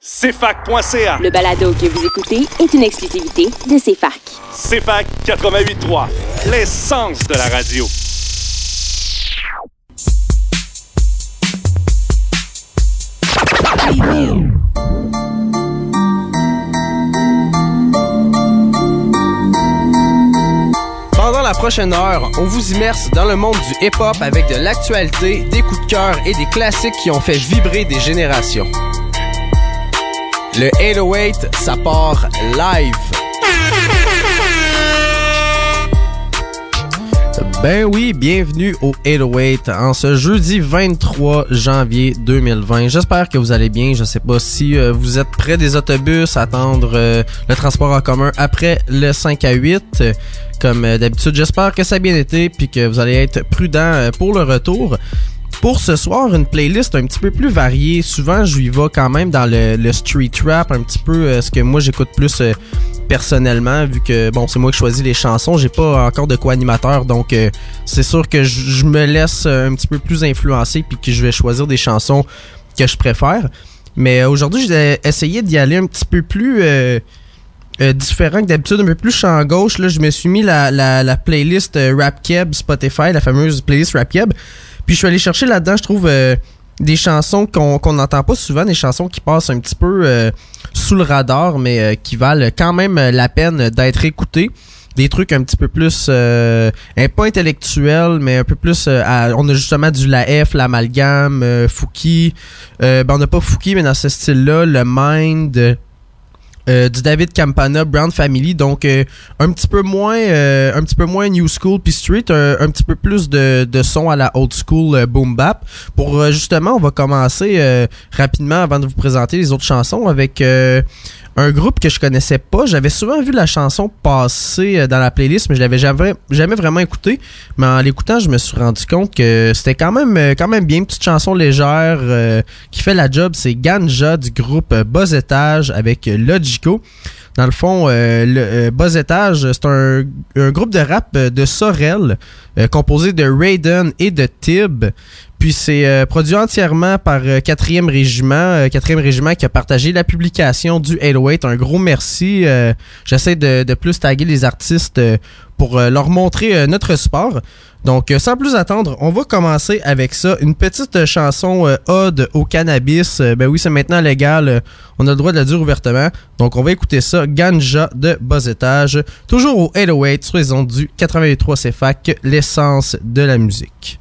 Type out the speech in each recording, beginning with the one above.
CFAC.ca. Le balado que vous écoutez est une exclusivité de CFAC. CFAC 88.3, l'essence de la radio. Pendant la prochaine heure, on vous immerse dans le monde du hip-hop avec de l'actualité, des coups de cœur et des classiques qui ont fait vibrer des générations. Le 808, ça part live. Ben oui, bienvenue au 808 en ce jeudi 23 janvier 2020. J'espère que vous allez bien. Je sais pas si vous êtes près des autobus à attendre le transport en commun après le 5 à 8. Comme d'habitude, j'espère que ça a bien été puis que vous allez être prudent pour le retour. Pour ce soir, une playlist un petit peu plus variée. Souvent, je y vais quand même dans le street rap, un petit peu ce que moi j'écoute plus personnellement, vu que bon, c'est moi qui choisis les chansons. J'ai pas encore de co-animateur, donc c'est sûr que je me laisse un petit peu plus influencer puis que je vais choisir des chansons que je préfère. Mais aujourd'hui, j'ai essayé d'y aller un petit peu plus différent que d'habitude, un peu plus chant gauche. Là, je me suis mis la playlist Rap Keb Spotify, la fameuse playlist Rap Keb. Puis je suis allé chercher là-dedans, je trouve des chansons qu'on n'entend pas souvent, des chansons qui passent un petit peu sous le radar, mais qui valent quand même la peine d'être écoutées. Des trucs un petit peu plus, pas intellectuels, mais un peu plus, on a justement du La F, l'Amalgame, Fouki. On n'a pas Fouki, mais dans ce style-là, le Mind... du David Campana, Brown Family, donc un petit peu moins new school puis street, un petit peu plus de son à la old school boom bap. Pour justement, on va commencer rapidement avant de vous présenter les autres chansons avec un groupe que je connaissais pas. J'avais souvent vu la chanson passer dans la playlist, mais je l'avais jamais vraiment écouté. Mais en l'écoutant, je me suis rendu compte que c'était quand même bien une petite chanson légère qui fait la job. C'est Ganja du groupe Bas Étage avec Logico. Dans le fond, le Bas Étage, c'est un groupe de rap de Sorel composé de Raiden et de Tib. Puis c'est produit entièrement par 4e Régiment. 4e Régiment qui a partagé la publication du 808. Un gros merci. J'essaie de plus taguer les artistes pour leur montrer notre support. Donc, sans plus attendre, on va commencer avec ça. Une petite chanson ode au cannabis. Ben oui, c'est maintenant légal. On a le droit de le dire ouvertement. Donc, on va écouter ça. Ganja de Bas Étage. Toujours au 808 sur les ondes du 88.3 CFAC. L'essence de la musique.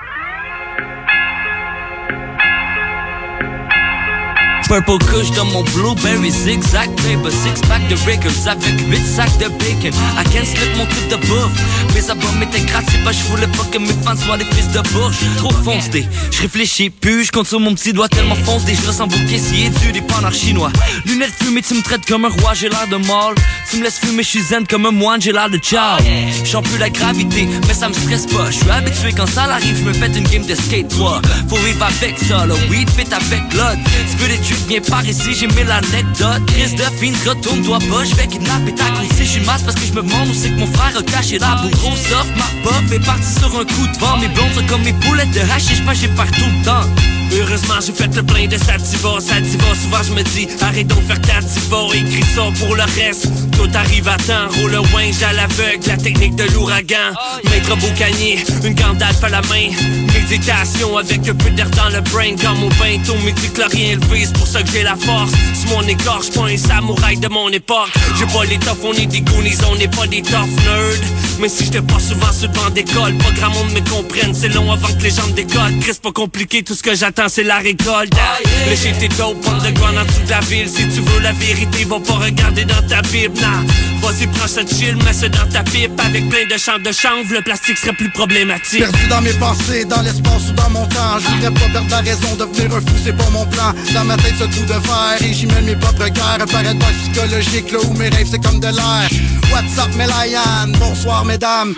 Purple Kush dans mon blueberry zigzag paper, six pack de Rickers avec 8 sacs de bacon. I can't slip mon truc de bouffe. Mes abonnés m'étaient gratis, bah je voulais pas que mes fans soient des fils de bourge. Trop foncé, je réfléchis plus, je compte sur mon petit doigt tellement foncé. Je ressemble au caissier du dépanneur chinois. Lunettes fumées, tu me traites comme un roi, j'ai l'air de mâle. Tu me laisses fumer, je suis zen comme un moine, j'ai l'air de ciao. J'en plus la gravité, mais ça me stresse pas. Je suis habitué quand ça arrive, je me fais une game de skate 3. Faut vivre avec ça, le weed fit avec blood. Tu veux des trucs, viens par ici, j'ai mis l'anecdote. Chris de fine, retourne-toi pas, je vais kidnapper ta grosse. Si je suis masse parce que je me demande où c'est que mon frère a caché la boue. Gros soft, ma pop est partie sur un coup de vent. Mes blondes sont comme mes boulettes de hashish, pas j'ai partout le temps. Heureusement j'ai fait le plein de sativa. Souvent je me dis, arrête donc faire ta diva. Écris ça pour le reste, tout arrive à temps. Roule le winge à l'aveugle, la technique de l'ouragan. Maître Boucanier, une Gandalf à la main. Méditation avec un peu d'air dans le brain. Quand mon bento midi-chlorien élevé, c'est pour ça que j'ai la force. Si mon écorche, pas un samouraï de mon époque. J'ai pas les toughs, on est des goonies, on n'est pas des tough nerds. Mais si j'étais pas souvent sur le banc d'école, pas grand monde me comprenne. C'est long avant que les gens me décollent. Chris, pas compliqué, tout ce que j'attends c'est la récolte. Léger tes dope, prendre de ground en dessous de la ville. Si tu veux la vérité, va pas regarder dans ta bible. Nah, vas-y, prends ça chill, mets ça dans ta pipe. Avec plein de champs de chanvre, le plastique serait plus problématique. Perdu dans mes pensées, dans l'espace ou dans mon temps. Je voudrais pas perdre la raison, devenir un fou, c'est pas mon plan. Dans ma tête, ce trou de verre, et j'y mène mes propres guerres. Un paradoxe psychologique, là où mes rêves, c'est comme de l'air. What's up, Melayan? Bonsoir, mesdames.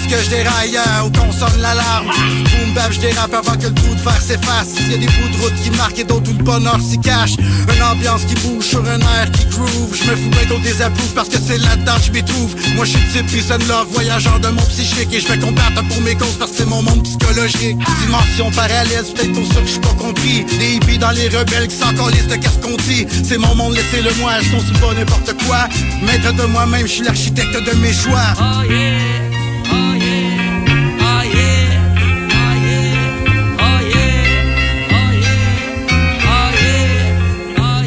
ce que je déraille ou qu'on sonne l'alarme. Boom bap, je dérape avant que le trou de fer s'efface. Y'a des bouts de route qui marquent et d'autres où le bonheur s'y cache. Une ambiance qui bouge sur un air qui groove. Je me fous bien d'autres désapprouve parce que c'est là-dedans que je m'y trouve. Moi je suis type peace and love, voyageur de mon psychique. Et je vais combattre pour mes causes parce que c'est mon monde psychologique. Dimension parallèle, peut-être pour ça que je suis pas compris. Des hippies dans les rebelles qui s'encolissent de qu'est-ce qu'on dit. C'est mon monde, laissez-le moi, je conçois pas n'importe quoi. Maître de moi-même, je suis l'architecte de mes choix. Oh yeah, oh yeah, oh yeah, oh yeah, oh yeah, oh yeah, oh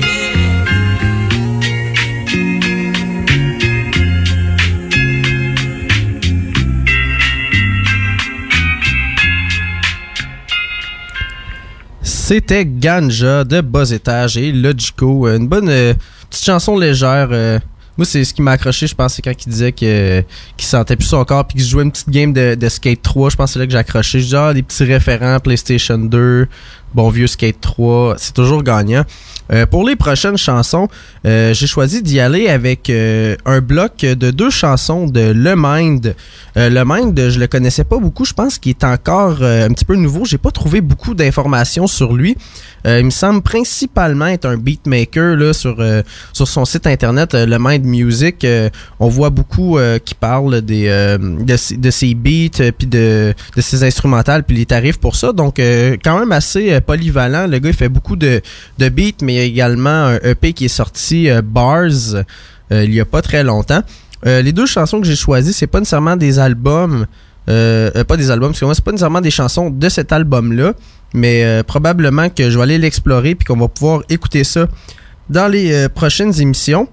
yeah. C'était Ganja de Bas Étage et Logico. Une bonne petite chanson légère. Moi, c'est ce qui m'a accroché, je pense, c'est quand il disait qu'il sentait plus son corps puis qu'il jouait une petite game de Skate 3. Je pense que c'est là que j'ai accroché. Je dis, des petits référents, PlayStation 2, bon vieux Skate 3, c'est toujours gagnant. Pour les prochaines chansons, j'ai choisi d'y aller avec un bloc de 2 chansons de Le Mind. Le Mind, je le connaissais pas beaucoup. Je pense qu'il est encore un petit peu nouveau. J'ai pas trouvé beaucoup d'informations sur lui. Il me semble principalement être un beatmaker là sur son site internet Le Mind Music. On voit beaucoup qui parle de ses beats puis de ses instrumentales puis les tarifs pour ça. Donc quand même assez polyvalent. Le gars il fait beaucoup de beats, mais il y a également un EP qui est sorti Bars il y a pas très longtemps. Les 2 chansons que j'ai choisies, c'est pas nécessairement des albums, pas des albums, parce que moi c'est pas nécessairement des chansons de cet album-là, mais probablement que je vais aller l'explorer puis qu'on va pouvoir écouter ça dans les prochaines émissions.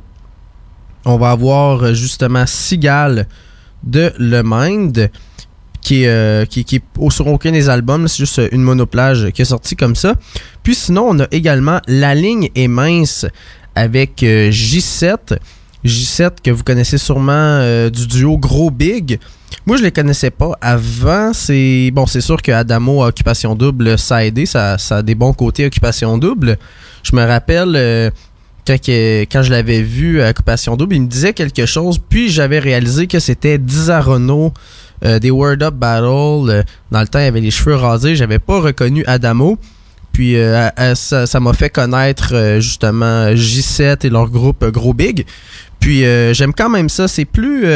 On va avoir justement Cigale de Le Mind qui est sur aucun des albums, c'est juste une monoplage qui est sortie comme ça. Puis sinon, on a également La Ligne est mince avec J7. J7 que vous connaissez sûrement du duo Gros Big. Moi, je les connaissais pas avant. C'est sûr que Adamo à Occupation Double, ça a aidé. Ça a des bons côtés Occupation Double. Je me rappelle quand je l'avais vu à Occupation Double, il me disait quelque chose. Puis j'avais réalisé que c'était Dizarono des Word Up Battle. Dans le temps, il avait les cheveux rasés. J'avais pas reconnu Adamo. Puis ça m'a fait connaître justement J7 et leur groupe Gros Big. Puis j'aime quand même ça. C'est plus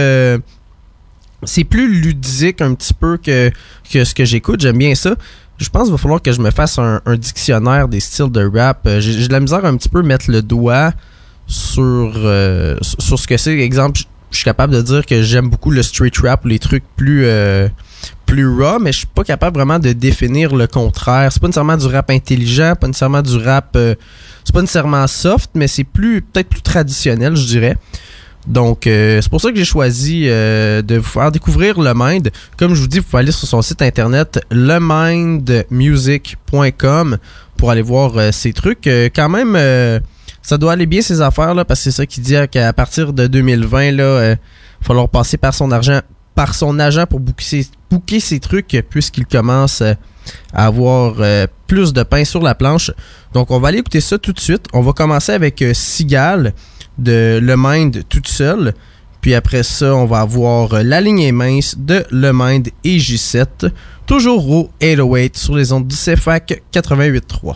ludique un petit peu que ce que j'écoute. J'aime bien ça. Je pense qu'il va falloir que je me fasse un dictionnaire des styles de rap. J'ai de la misère un petit peu mettre le doigt sur ce que c'est. Exemple, je suis capable de dire que j'aime beaucoup le street rap ou les trucs plus raw, mais je suis pas capable vraiment de définir le contraire. C'est pas nécessairement du rap intelligent, pas nécessairement du rap... c'est pas nécessairement soft, mais c'est peut-être plus traditionnel, je dirais. Donc, c'est pour ça que j'ai choisi de vous faire découvrir Le Mind. Comme je vous dis, vous pouvez aller sur son site internet lemindmusic.com pour aller voir ces trucs. Quand même, ça doit aller bien ces affaires là, parce que c'est ça qui dit qu'à partir de 2020, là, il va falloir passer par son agent pour booker ses trucs, puisqu'il commence à avoir plus de pain sur la planche. Donc, on va aller écouter ça tout de suite. On va commencer avec Cigale de Le Mind toute seule. Puis après ça, on va avoir La Ligne est mince de Le Mind et J7. Toujours au 808 sur les ondes du CFAC 88.3.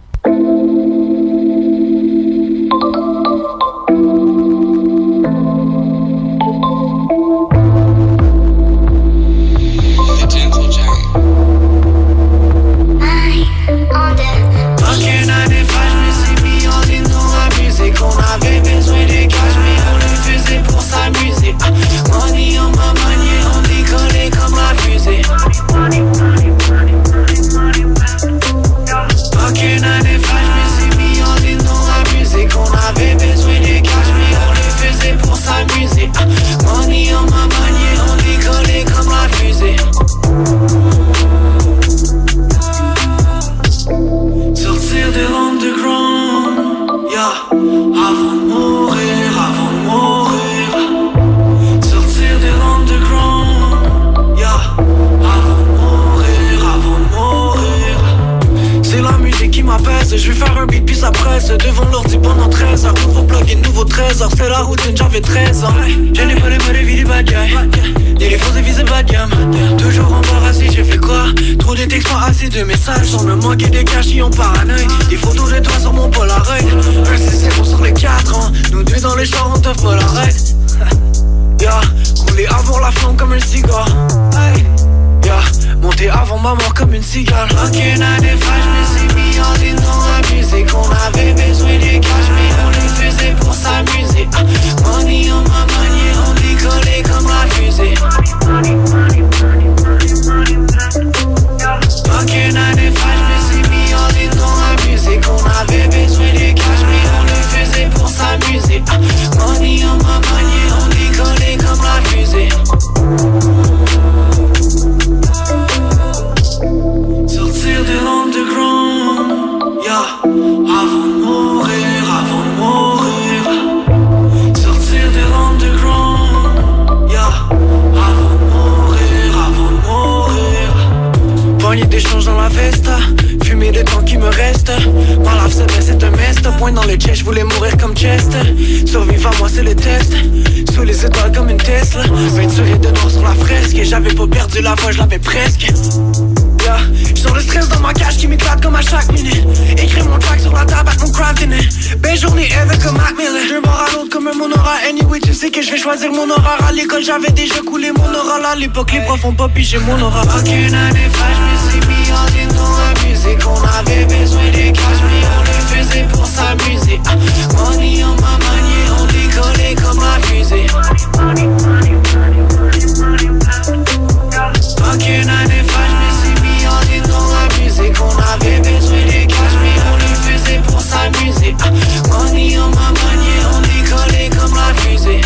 Money on my money, on décollait comme la fusée. Aucune année flash, mais c'est mis en ligne dans la musique. On avait besoin de cash, mais on le faisait pour s'amuser. Money on my money, on décollait comme la fusée. Sortir de l'underground, yeah. Avant de mourir, avant de mourir. Qui m'apaise, je vais faire un beat puis ça presse. Devant l'ordi pendant 13 heures. Nouveau plugin, nouveau trésor. C'est la routine, j'avais 13 ans. Je n'ai pas les vies du bad guy. Ni les fausses visées bas de gamme. Toujours embarrassé, j'ai fait quoi? Trop de textes, pas assez de messages. Sans me manquer des cachillons paranoïa. Des photos de toi sur mon Polaroid. Un CC sur les 4 ans. Nous deux dans les chars, on t'offre la raid. Yeah, rouler avant la flamme comme un cigare. Hey. Yeah, monter avant ma mort comme une cigale. Aucune année fraîche, mais c'est mis en dit dans la musique. On avait besoin des cash, mais on le faisait pour s'amuser. Money on ma manière, on décollait comme la fusée. Aucune année fraîche, mais c'est mis en dit dans la musique. On avait besoin des cash, mais on le faisait pour s'amuser. Money on ma manière, on décollait comme la fusée. Sortir de l'underground, yeah. Avant de mourir, avant de mourir. Sortir de l'underground, yeah. Avant de mourir, avant de mourir. Poignée d'échange dans la veste, fumer le temps qui me reste. Ma lave c'est un mest, point dans les chest, je voulais mourir comme Chest. Survivre à moi c'est le test, sous les étoiles comme une Tesla. Peinturé de noir sur la fresque, et j'avais pas perdu la voix, je l'avais presque. J'sens le stress dans ma cage qui m'éclate comme à chaque minute. Écrire mon track sur la table avec mon craft in it. Belle journée avec un Mac Miller. D'un bord à l'autre comme un monora. Anyway tu sais que je vais choisir mon horaire. À l'école j'avais déjà coulé mon oral. À l'époque les profs ont pas pigé mon aura. Aucune année fraîche mais c'est mis en ligne dans la musique. On avait besoin des cash mais on le faisait pour s'amuser. Money on ma manière, on décollait comme la fusée. Aucune année fraîche mais c'est mis en ligne dans la musique. On avait besoin des cash mais on le faisait pour s'amuser. Money on ma manière, on décollait comme la fusée.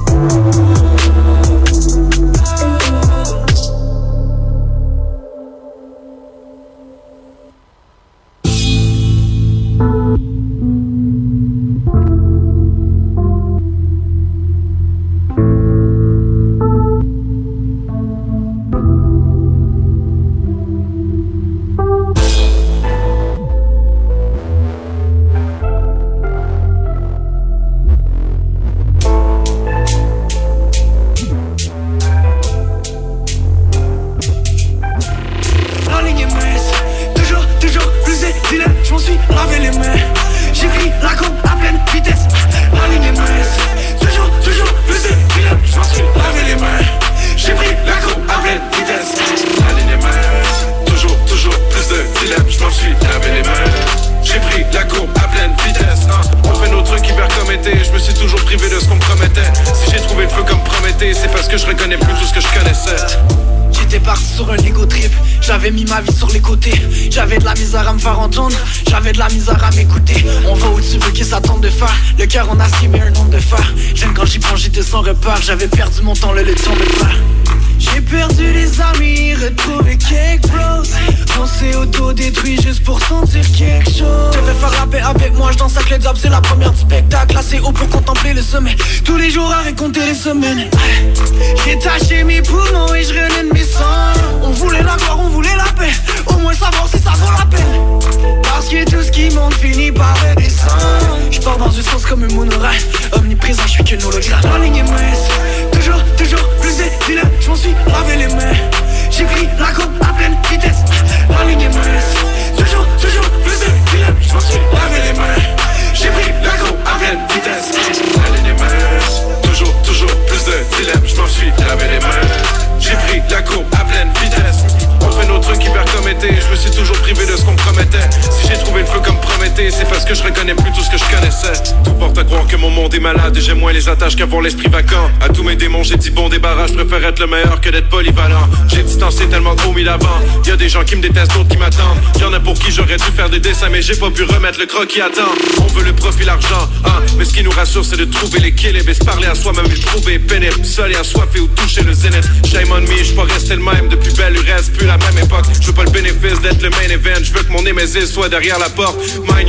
J'avais mis ma vie sur les côtés. J'avais de la misère à me faire entendre. J'avais de la misère à m'écouter. On va où tu veux qu'ils s'attendent de faire. Le cœur en acier mais un nombre de fer. J'aime quand j'y prends j'étais sans repère. J'avais perdu mon temps, le temps de faire. J'ai perdu des amis, retrouvé quelques bros. On s'est auto-détruit juste pour sentir quelque chose. Je vais faire la paix avec moi, je danse avec les diables, c'est la première du spectacle. Assez haut pour contempler le sommet. Tous les jours à raconter les semaines. J'ai taché mes poumons et je relève mes sangs. On voulait la gloire, on voulait la paix. Au moins savoir si ça vaut la peine. Parce que tout ce qui monte finit par redescendre. Je pars dans une sens comme un monorail. Omniprésent, je suis qu'un hologramme. La ligne est mince, toujours plus évident. Je m'en suis lavé les mains. J'ai pris la courbe à pleine vitesse. La ligne est mince, toujours plus évident. Je m'en suis lavé les mains. J'ai pris la courbe à pleine vitesse. La ligne est mince, toujours plus de dilemmes. Je m'en suis lavé les mains. J'ai pris la courbe à pleine vitesse. On fait nos trucs hyper comme été. Je me suis toujours privé de ce qu'on me promettait. Si j'ai trouvé le feu comme Prométhée, c'est parce que je reconnais plus tout ce que je connaissais. Tout porte à croire que mon monde est malade et j'ai moins les attaches qu'avoir l'esprit vacant. À tous mes démons j'ai dit bon débarras. Je préfère être le meilleur que d'être polyvalent. J'ai distancé tellement trop mis l'avant. Y'a des gens qui me détestent, d'autres qui m'attendent. Y'en a pour qui j'aurais dû faire des dessins mais j'ai pas pu remettre le croquis à temps. On veut le profit, l'argent, hein. Mais ce qui nous rassure c'est de trouver l'équilibre et se parler à soi-même et le trouver pénible. Seul et assoiffé ou toucher le zénith. Shame on me, j'suis pas resté le même. Depuis belle lurette, plus la même époque. Je veux pas le bénéfice d'être le main event. Je veux que mon Némésis soit derrière la porte. Mind your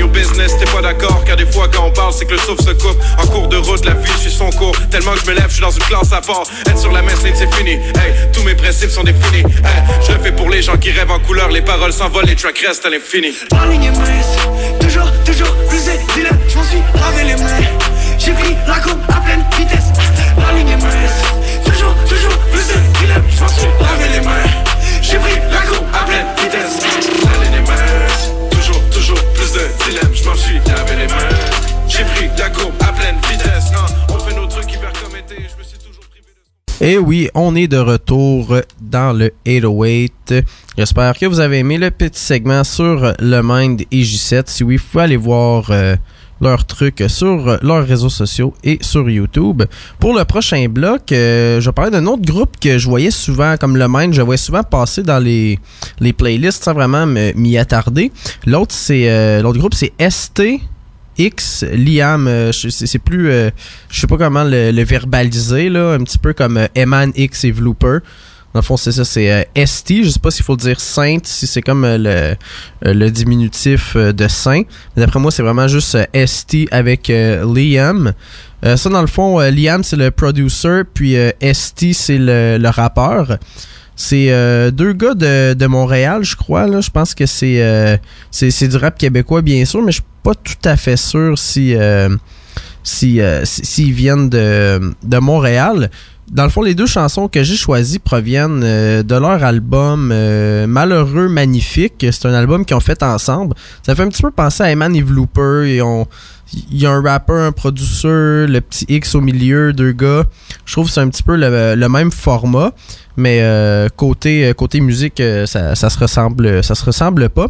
your business, t'es pas d'accord, car des fois quand on parle, c'est que le souffle se coupe. En cours de route, la vie suit son cours. Tellement que je me lève, je suis dans une classe à part. Être sur la main, c'est fini. Hey, tous mes principes sont définis. Hey, je le fais pour les gens qui rêvent en couleur. Les paroles s'envolent, les tracks restent à l'infini. La ligne est mince, toujours plus évident. Je m'en suis lavé les mains. J'ai pris la courbe à pleine vitesse. La ligne est mince, toujours plus évident. Je m'en suis lavé les mains. J'ai pris la courbe à pleine vitesse. La ligne est mince, toujours plus de dilemmes. Je m'en suis lavé les mains. J'ai pris la courbe à pleine vitesse. On fait nos trucs hyper commettés. Je me suis toujours privé de... Et oui, on est de retour dans le 808. J'espère que vous avez aimé le petit segment sur le Mind et J7. Si oui, vous pouvez aller voir leurs trucs sur leurs réseaux sociaux et sur YouTube. Pour le prochain bloc, je vais parler d'un autre groupe que je voyais souvent, comme le Mind, je voyais souvent passer dans les playlists sans vraiment m'y attarder. L'autre groupe, c'est STX Liam, c'est plus je sais pas comment le verbaliser là, un petit peu comme Eman X et Vlooper. Dans le fond, c'est ça, c'est ST. Je sais pas s'il faut le dire Sainte, si c'est comme le diminutif de Saint. Mais d'après moi, c'est vraiment juste ST avec Liam. Ça, dans le fond, Liam, c'est le producer, puis ST, c'est le rappeur. C'est deux gars de Montréal, je crois. Là. Je pense que c'est du rap québécois, bien sûr, mais je suis pas tout à fait sûr s'ils viennent de Montréal. Dans le fond, les deux chansons que j'ai choisies proviennent de leur album Malheureux Magnifique. C'est un album qu'ils ont fait ensemble. Ça fait un petit peu penser à Eman et Vlooper. Il y a un rappeur, un producer, le petit X au milieu, deux gars. Je trouve que c'est un petit peu le même format. Mais côté musique, ça se ressemble pas.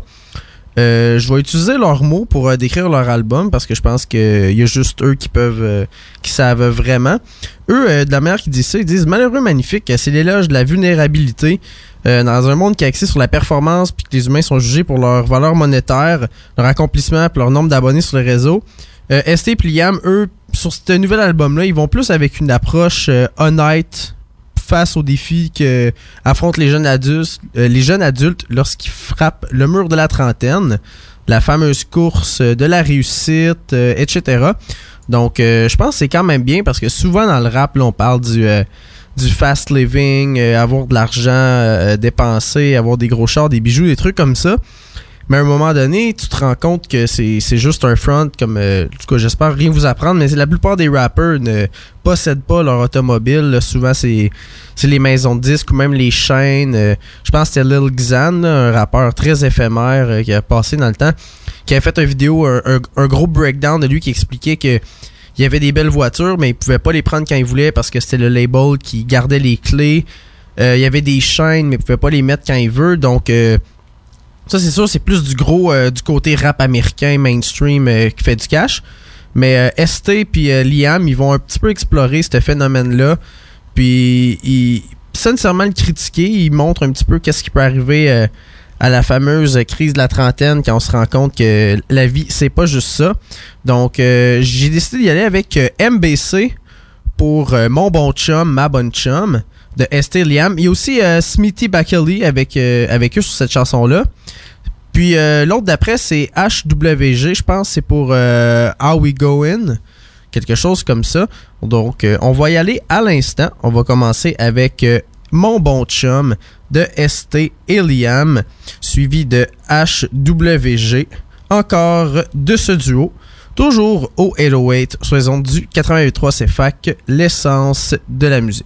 Je vais utiliser leurs mots pour décrire leur album parce que je pense qu'il y a juste eux qui savent vraiment. Eux, de la manière qu'ils disent ça, ils disent « Malheureux Magnifique, c'est l'éloge de la vulnérabilité dans un monde qui est axé sur la performance puis que les humains sont jugés pour leur valeur monétaire, leur accomplissement puis leur nombre d'abonnés sur les réseaux. ST et Liam, eux, sur ce nouvel album-là, ils vont plus avec une approche honnête face aux défis que affrontent les jeunes adultes lorsqu'ils frappent le mur de la trentaine, la fameuse course de la réussite, etc. Donc, je pense que c'est quand même bien parce que souvent dans le rap, là, on parle du fast living, avoir de l'argent dépensé, avoir des gros chars, des bijoux, des trucs comme ça. Mais à un moment donné, tu te rends compte que c'est juste un front, comme en tout cas, j'espère rien vous apprendre, mais la plupart des rappers ne possèdent pas leur automobile. Là. Souvent, c'est les maisons de disques ou même les chaînes. Je pense que c'était Lil Xan, un rappeur très éphémère qui a passé dans le temps, qui a fait une vidéo, un gros breakdown de lui qui expliquait que il y avait des belles voitures, mais il pouvait pas les prendre quand il voulait parce que c'était le label qui gardait les clés. Il y avait des chaînes, mais il pouvait pas les mettre quand il veut. Donc, ça, c'est sûr, c'est plus du côté rap américain, mainstream, qui fait du cash. Mais ST puis Liam, ils vont un petit peu explorer ce phénomène-là. Puis, sans nécessairement le critiquer, ils montrent un petit peu qu'est-ce qui peut arriver à la fameuse crise de la trentaine quand on se rend compte que la vie, c'est pas juste ça. Donc, j'ai décidé d'y aller avec MBC pour Mon Bon Chum, Ma Bonne Chum de ST Liam. Il y a aussi Smithy Bakely avec eux sur cette chanson-là. Puis l'autre d'après, c'est HWG, je pense, c'est pour How We Goin', quelque chose comme ça. Donc, on va y aller à l'instant. On va commencer avec Mon Bon Chum de ST et Liam, suivi de HWG, encore de ce duo. Toujours au 808, sur les ondes du 88.3 CFAC, l'essence de la musique.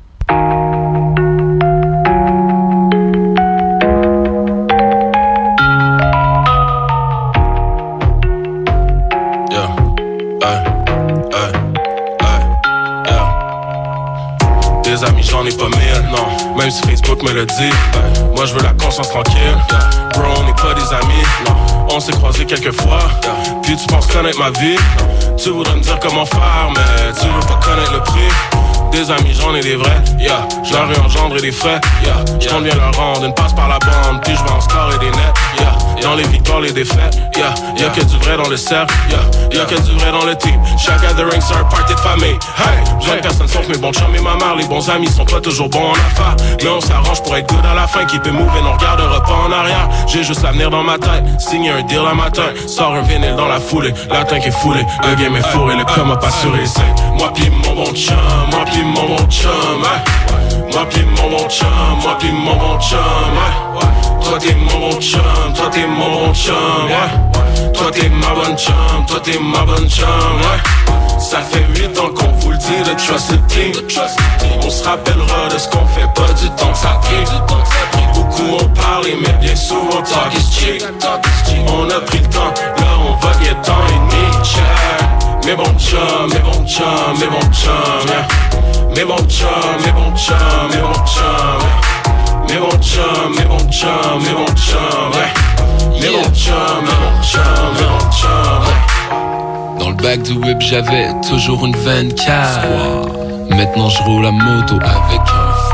Des amis, j'en ai pas mille, non. Même si Facebook me le dit, moi je veux la conscience tranquille. Bro, on n'est pas des amis, non. On s'est croisés quelques fois, puis tu penses connaître ma vie. Tu voudrais me dire comment faire, mais tu veux pas connaître le prix. Des amis, j'en ai des vrais, yeah. Je leur ai engendré des frais, yeah. Je compte bien leur rendre une passe par la bande, puis je vais en score et des nets, yeah. Dans les victoires, les défaites, yeah. Y'a que du vrai dans le cercle, yeah. Y'a que du vrai dans le team. Chaque gathering, c'est un party de famille, hey. Besoin de personne sauf mes bons chums et ma mère. Les bons amis sont pas toujours bons en affaires, mais on s'arrange pour être good à la fin. Keep it moving, on regardera pas en arrière. J'ai juste l'avenir dans ma tête, signer un deal un matin. Sors un vinyle dans la foulée, la tank est foulée. Le game est fourré, le com a pas assuré. C'est moi pis mon bon chum, moi pis mon bon chum, hey. Moi pis mon bon chum, moi pis mon bon chum, hey. Toi t'es mon bon chum, toi t'es mon bon chum, ouais. Toi t'es ma bonne chum, toi t'es ma bonne chum, ouais. Ça fait 8 ans qu'on vous le dit, de trust the team. On se rappellera de ce qu'on fait, pas du temps que ça prie. Beaucoup ont parlé, mais bien souvent talk is cheap. On a pris le temps, là on va get temps et demi, check. Mes bons chums, mes bons chums, mes bons chums, yeah. Mes bons chums, mes bons chums, mes bons chums, yeah. Mes bons chums, mes bons chums, mes bons chums, ouais. Mes bons chums, mes bons chums, mes bons chums, ouais. Dans le bac du whip, j'avais toujours une 24. Maintenant je roule la moto avec un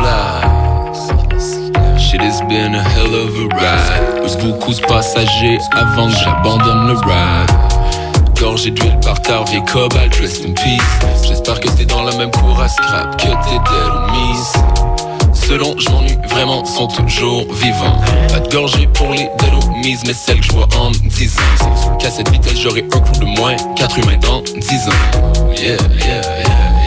flash. Shit has been a hell of a ride. Plus beaucoup de passagers avant que j'abandonne le ride. Gorgé d'huile par terre, vieille cobalt, rest in peace. J'espère que t'es dans la même cour à scrap, que t'es dead ou miss. Ceux dont je m'ennuie vraiment sont toujours vivants. Pas de gorgée pour les délomises, mais celles que je vois en 10 ans. Qu'à cette vitesse j'aurai un coup de moins, 4 humains dans 10 ans. Yeah, yeah, yeah,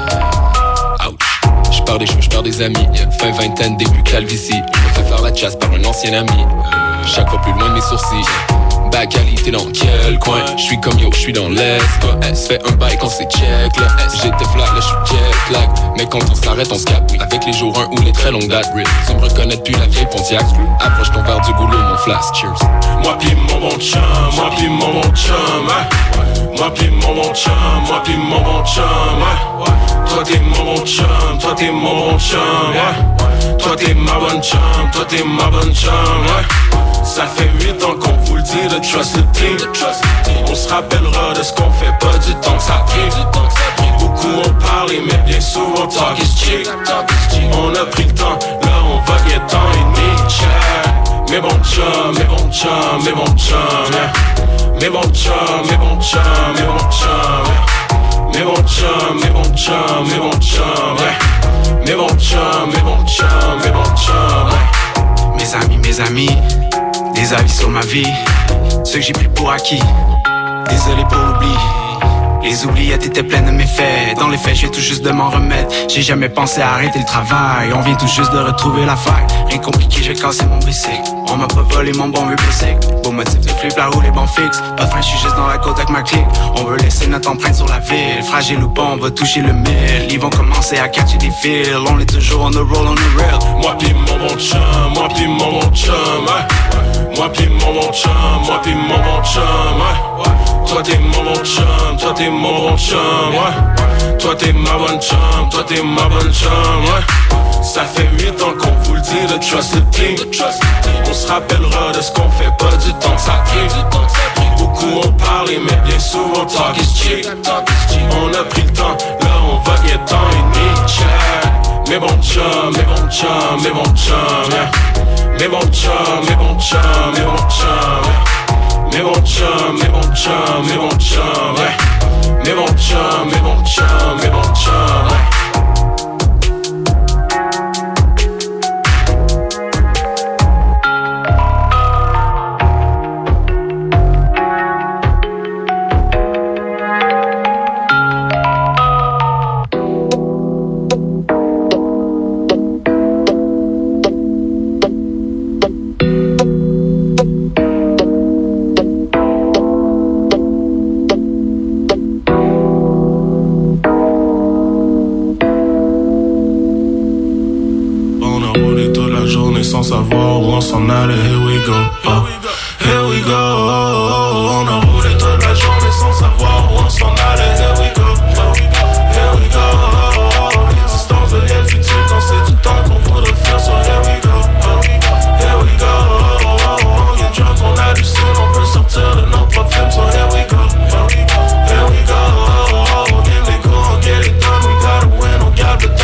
yeah. Ouch. J'perds des cheveux, j'perds des amis, yeah. Fin vingtaine, début calvitie. Je me fais faire la chasse par un ancien ami. Chaque fois plus loin de mes sourcils. Bagali, t'es dans quel coin? J'suis comme yo, j'suis dans l'Est. S fait un bail quand c'est check. Là, j'étais flat, là j'suis jet lag. Mais quand on s'arrête, on se capte. Avec les jours 1 ou les très longues dates. Tu me reconnais depuis la vieille Pontiac. Approche ton verre du goulot, mon flasque. Cheers. Moi pis mon bon chum, moi pis mon bon chum, ouais. Moi pis mon bon chum, moi pis mon bon chum, ouais. Toi t'es mon bon chum, toi t'es mon bon chum, ouais. Toi t'es ma bonne chum, toi t'es ma bonne chum, ouais. Ça fait 8 ans qu'on vous le dit, de trust the team. On se rappellera de ce qu'on fait, pas du temps que ça prie. Beaucoup ont parlé, mais bien souvent talk is cheap. On a pris le temps, là on va get temps et demi, check. Mes bons chums, mes bons chums, mes bons chums, yeah. Mes bons chums, mes bons chums, mes bons chums, yeah. Mes bons chums, mes bons chums, mes bons chums, yeah. Mes bons chums, mes bons chums, mes bons chums, yeah. Mes amis, des avis sur ma vie, ceux que j'ai pris pour acquis. Désolé pour l'oubli. Les oubliettes étaient pleines de méfaits. Dans les faits, je viens tout juste de m'en remettre. J'ai jamais pensé à arrêter le travail. On vient tout juste de retrouver la faille. Rien compliqué, je vais casser mon bicycle. On m'a pas volé mon bon vieux bicycle. Beau motif de flip, la roue, les bons fixes. Pas fin, je suis juste dans la côte avec ma clique. On veut laisser notre empreinte sur la ville. Fragile ou pas, on va toucher le 1000. Ils vont commencer à catcher des fils. On est toujours on the roll, on the rail. Moi pis mon bon chum, moi pis mon bon chum, ouais. Moi pis mon bon chum, moi pis mon bon chum, ouais. Toi t'es mon bon chum, toi t'es mon bon chum, ouais. Toi t'es ma bonne chum, toi t'es ma bonne chum, ouais. Ça fait 8 ans qu'on vous le dit, de trust the team. On se rappellera de ce qu'on fait, pas du temps que ça prie. Beaucoup ont parlé, mais bien souvent talk is cheap. On a pris le temps, là on va get temps et demi, check. Mes bons chums, mes bons chums, mes bons chums, yeah. Mes bons chums, mes bons chums, mes bons chums, yeah. Mes bons chums, mes bons chums, mes bons chums, yeah. Mes bons chums, mes bons chums, mes bons chums, yeah. Sans savoir où on s'en allait, here we go, oh. Here we go, oh. On a roulé toute la journée sans savoir où on s'en allait, here we go, oh. Here we go, oh. L'existence devient le futur quand c'est du temps qu'on voudrait faire, so here we go, oh. Here we go, oh. Get drunk, on hallucine, on veut sortir de nos propres films, so here we go, oh. Here we go, oh. Give les coups, on get it done, we gotta win, on garde le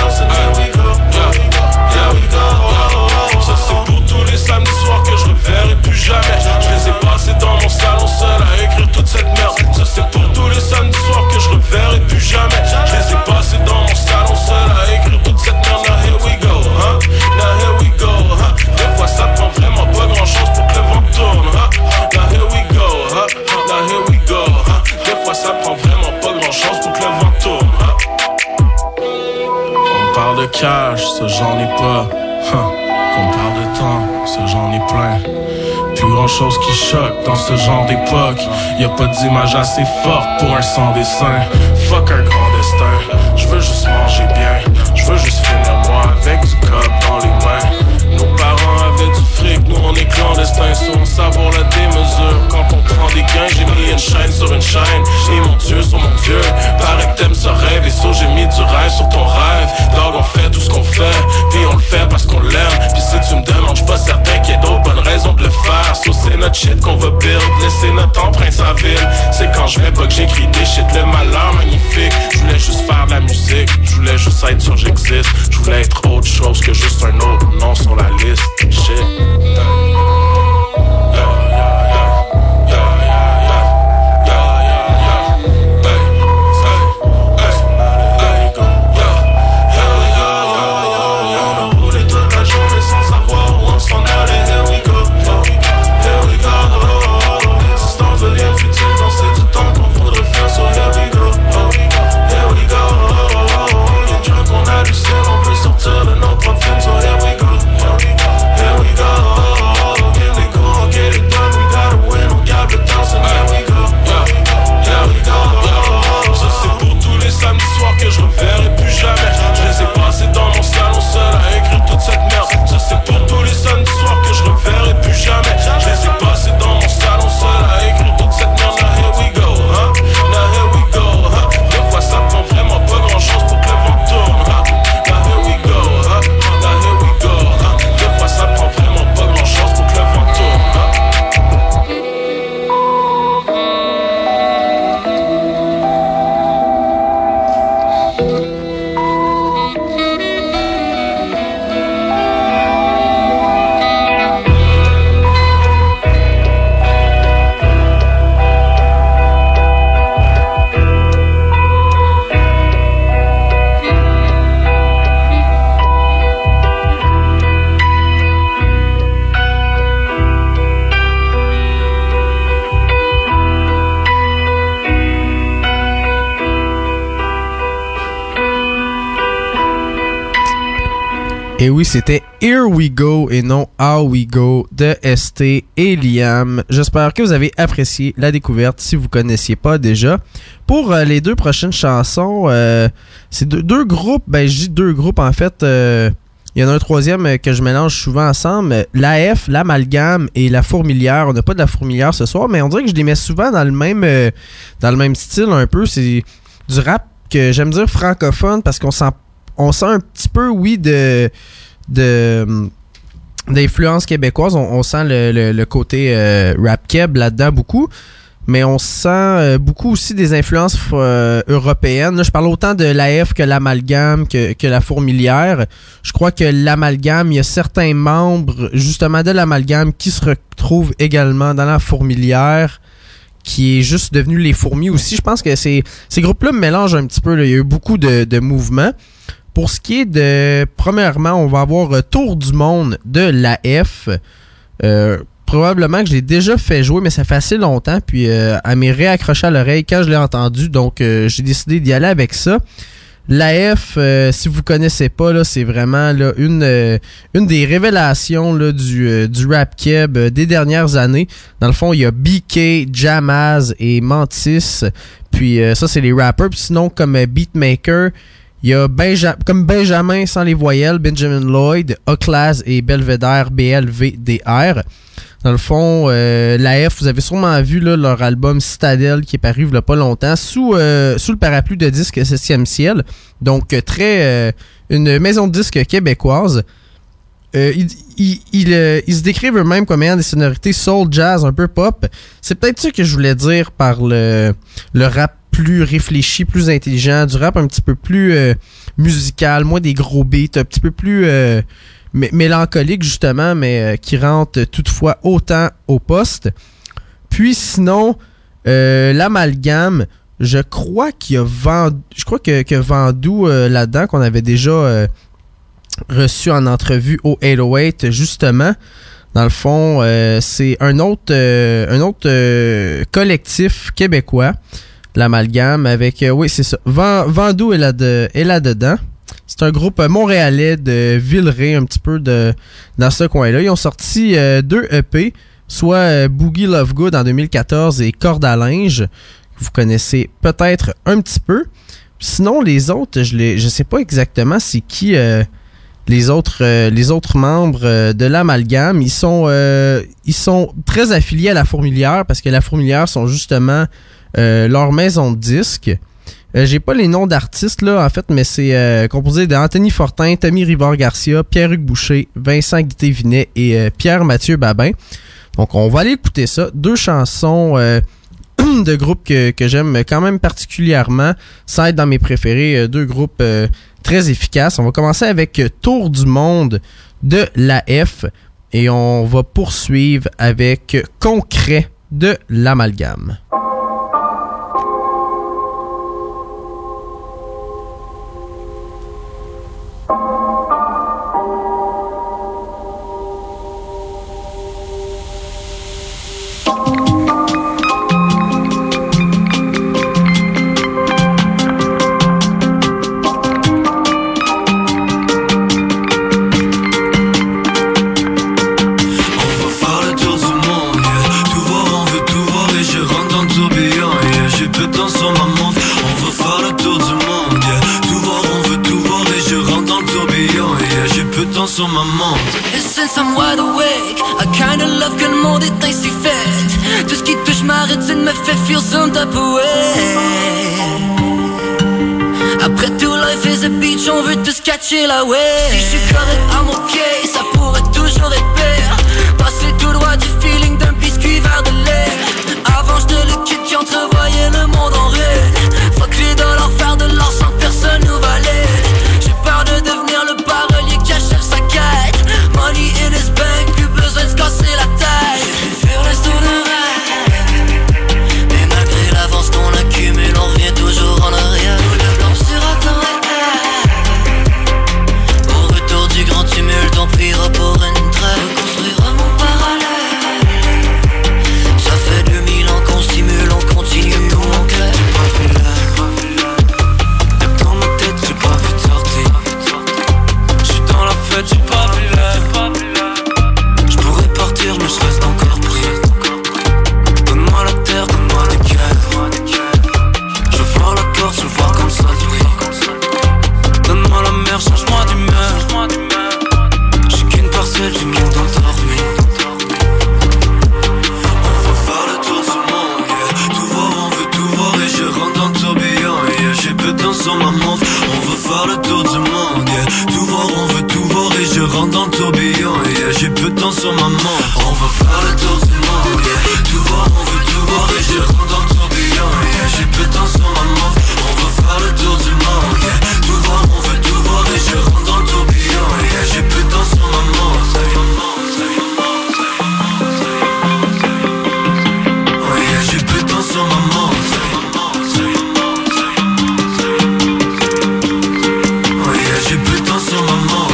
cash, ça j'en ai pas. Qu'on parle de temps, ça j'en ai plein. Plus grand chose qui choque dans ce genre d'époque. Y'a pas d'image assez forte pour un sans dessin. Fuck un grand destin, je veux juste manger bien. Je veux juste finir moi avec du cop dans les mains. Nos parents avaient du fric, nous on est clandestins. Sur on savoure la démesure. Quand on prend des gains, j'ai mis une chaîne sur une chaîne. Et mon Dieu sur mon Dieu, paraît que t'aimes ce rêve. Et ça j'ai mis du rêve sur ton rêve. Dog on fait tout ce qu'on fait, puis on le fait parce qu'on l'aime. Puis si tu me demandes, j'suis pas certain qu'il y ait d'autres bonnes raisons de le faire. So c'est notre shit qu'on va build, laisser notre empreinte sa ville. C'est quand je vais pas que j'écris des shit, le malheur magnifique. Je voulais juste faire de la musique, je voulais juste être sûr j'existe. Je voulais être autre chose que juste un autre nom sur la liste. Shit. Et oui, c'était Here We Go et non How We Go de ST et Liam. J'espère que vous avez apprécié la découverte si vous ne connaissiez pas déjà. Pour les deux prochaines chansons, c'est deux groupes. Ben, je dis deux groupes en fait. Il y en a un troisième que je mélange souvent ensemble. L'AF, l'Amalgame et La Fourmilière. On n'a pas de La Fourmilière ce soir, mais on dirait que je les mets souvent dans le même style un peu. C'est du rap que j'aime dire francophone parce qu'on sent un petit peu, oui, d'influence québécoise. On sent le côté rap keb là-dedans beaucoup. Mais on sent beaucoup aussi des influences européennes. Là, je parle autant de l'AF que l'Amalgame, que La Fourmilière. Je crois que l'Amalgame, il y a certains membres justement de l'Amalgame qui se retrouvent également dans La Fourmilière, qui est juste devenu Les Fourmis aussi. Je pense que ces groupes-là mélangent un petit peu. Là. Il y a eu beaucoup de mouvements. Pour ce qui est de... Premièrement, on va avoir Tour du monde de l'AF. Probablement que je l'ai déjà fait jouer, mais ça fait assez longtemps. Puis elle m'est réaccroché à l'oreille quand je l'ai entendu. Donc, j'ai décidé d'y aller avec ça. L'AF, si vous connaissez pas, là, c'est vraiment là, une des révélations là, du rap keb des dernières années. Dans le fond, il y a BK, Jamaz et Mantis. Puis ça, c'est les rappers. Puis sinon, comme beatmaker... Il y a comme Benjamin sans les voyelles, Benjamin Lloyd, A-Class et Belvedere, BLVDR. Dans le fond, l'AF, vous avez sûrement vu là, leur album Citadel qui est paru il y a pas longtemps sous le parapluie de disques 7e ciel. Donc, une maison de disques québécoise. Ils se décrivent eux-mêmes comme ayant des sonorités soul, jazz, un peu pop. C'est peut-être ça que je voulais dire par le rap plus réfléchi, plus intelligent, du rap un petit peu plus musical, moins des gros beats, un petit peu plus mélancolique justement, mais qui rentre toutefois autant au poste. Puis sinon, l'Amalgame, je crois qu'il y a que Vandou là-dedans, qu'on avait déjà reçu en entrevue au 808 justement. Dans le fond, c'est un autre collectif québécois. L'Amalgame avec oui c'est ça Vandou est là dedans. C'est un groupe montréalais de Villeray, un petit peu dans ce coin-là. Ils ont sorti 2 EP, soit Boogie Love Good en 2014 et Corde à linge. Vous connaissez peut-être un petit peu. Sinon, les autres, je sais pas exactement c'est qui les autres membres de l'Amalgame. Ils sont très affiliés à La Fourmilière parce que La Fourmilière sont justement leur maison de disques. J'ai pas les noms d'artistes là en fait, mais c'est composé d'Anthony Fortin, Tommy Rivard-Garcia, Pierre-Hugues Boucher, Vincent Guité-Vinet et Pierre-Mathieu Babin. Donc on va aller écouter ça. 2 chansons de groupes que j'aime quand même particulièrement. Ça va être dans mes préférés. 2 groupes très efficaces. On va commencer avec Tour du Monde de la F et on va poursuivre avec Concret de l'Amalgame. Sur ma montre. Et since I'm wide awake, I kinda love que le monde est ainsi fait. Tout ce qui touche ma rétine me fait feel some type of way. Après tout, life is a beach, on veut tous catcher la wave. Si je suis correct, I'm okay, ça pourrait toujours être pire. Passer tout droit du feeling d'un biscuit vers de lait. Avant j'étais le kid qui entrevoyait le monde en ruine. Fuck les dollars, faire de l'or sans personne nous valide. J'ai peur de devenir le parolier qui achève sa quête. Money in his bank, plus besoin de se casser la tête. Je préfère rester de rêve. Mais malgré l'avance qu'on accumule, on revient toujours en arrière. Tout le blanc sera au retour du grand tumulte, on priera pour une trêve. Reconstruira mon parallèle. Ça fait 2000 ans qu'on stimule, on continue ou on crève. J'ai pas vu l'air. Dans ma tête, j'ai pas vu de sortie. J'suis dans la fête, j'ai pas vu l'air. J'pourrais partir, mais j'reste encore pris. Donne-moi la terre, donne-moi le cœur. Je veux voir la Corse, je veux voir comme ça brille. Donne-moi la mer, change-moi d'humeur. J'ai qu'une parcelle du monde endormi. On va faire le tour du monde, yeah. Tout voir, on veut tout voir et je rentre dans le tourbillon, yeah. J'ai peu de temps sur ma montre. On veut faire le tour du monde, yeah. Tout voir, on veut tout voir et je rentre dans le tourbillon, yeah. J'ai peu de temps sur ma montre. On va faire le tour du monde, yeah. Tout voir, on veut tout voir et je rentre dans le tourbillon, yeah. J'ai peu de temps sur ma montre. On va faire le tour du monde, yeah. Tout voir, on veut tout voir et je rentre dans le tourbillon, yeah. J'ai peu de temps sur ma montre. Oh yeah, j'ai peu de temps sur ma montre. Oh yeah, j'ai peu de temps sur ma montre.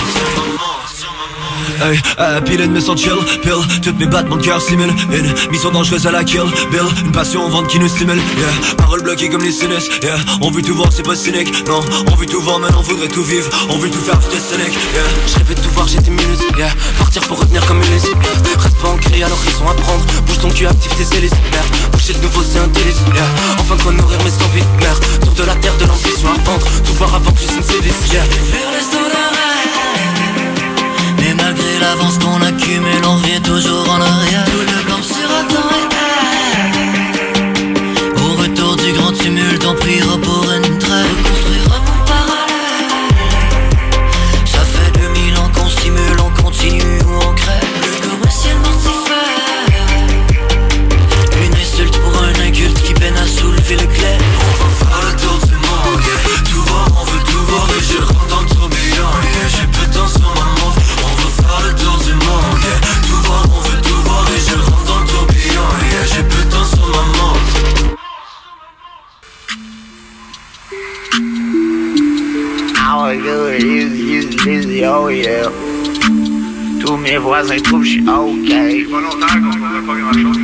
Hey, pilène me sent chill, pill. Toutes mes battements de cœur simulent une mission dangereuse à la kill bill. Une passion en vente qui nous stimule, yeah. Paroles bloquées comme les sinus, yeah. On veut tout voir, c'est pas cynique, non. On veut tout voir, maintenant on voudrait tout vivre. On veut tout faire, c'était cynique, yeah. Je rêvais de tout voir, j'étais minus, yeah. Partir pour revenir comme une liste, yeah. Reste pas ancré à l'horizon à prendre. Bouge ton cul, active tes hélices, merde. Bouger de nouveau, c'est un délice, yeah. Enfin de quoi nourrir mes envies, merde. Tour de la terre, de l'ambition à vendre. Tout voir avant que je signe ces disques, yeah. Faire les stones. Mais malgré l'avance qu'on accumule, on revient toujours en arrière. Tout le blanc sera dans les airs. Au retour du grand tumulte, on priera pour une trêve. Reconstruira mon parallèle. Ça fait 2000 ans qu'on stimule, on continue ou on crève. Le commercial mortifère. Une insulte pour un inculte qui peine à soulever l'éclair. On va faire le tour du monde, yeah. Tout voir, on veut tout voir et je rentre dans le tourbillon, yeah. J'ai peu de temps sur ma montre. On veut faire le tour du monde, yeah. Tout voir, on veut tout voir et je rentre dans le tourbillon, yeah. J'ai peu de temps sur ma montre. Ah ouais, easy, oh yeah. Tous mes voisins trouvent que je suis ok. C'est volontaire qu'on ne fait pas grand chose.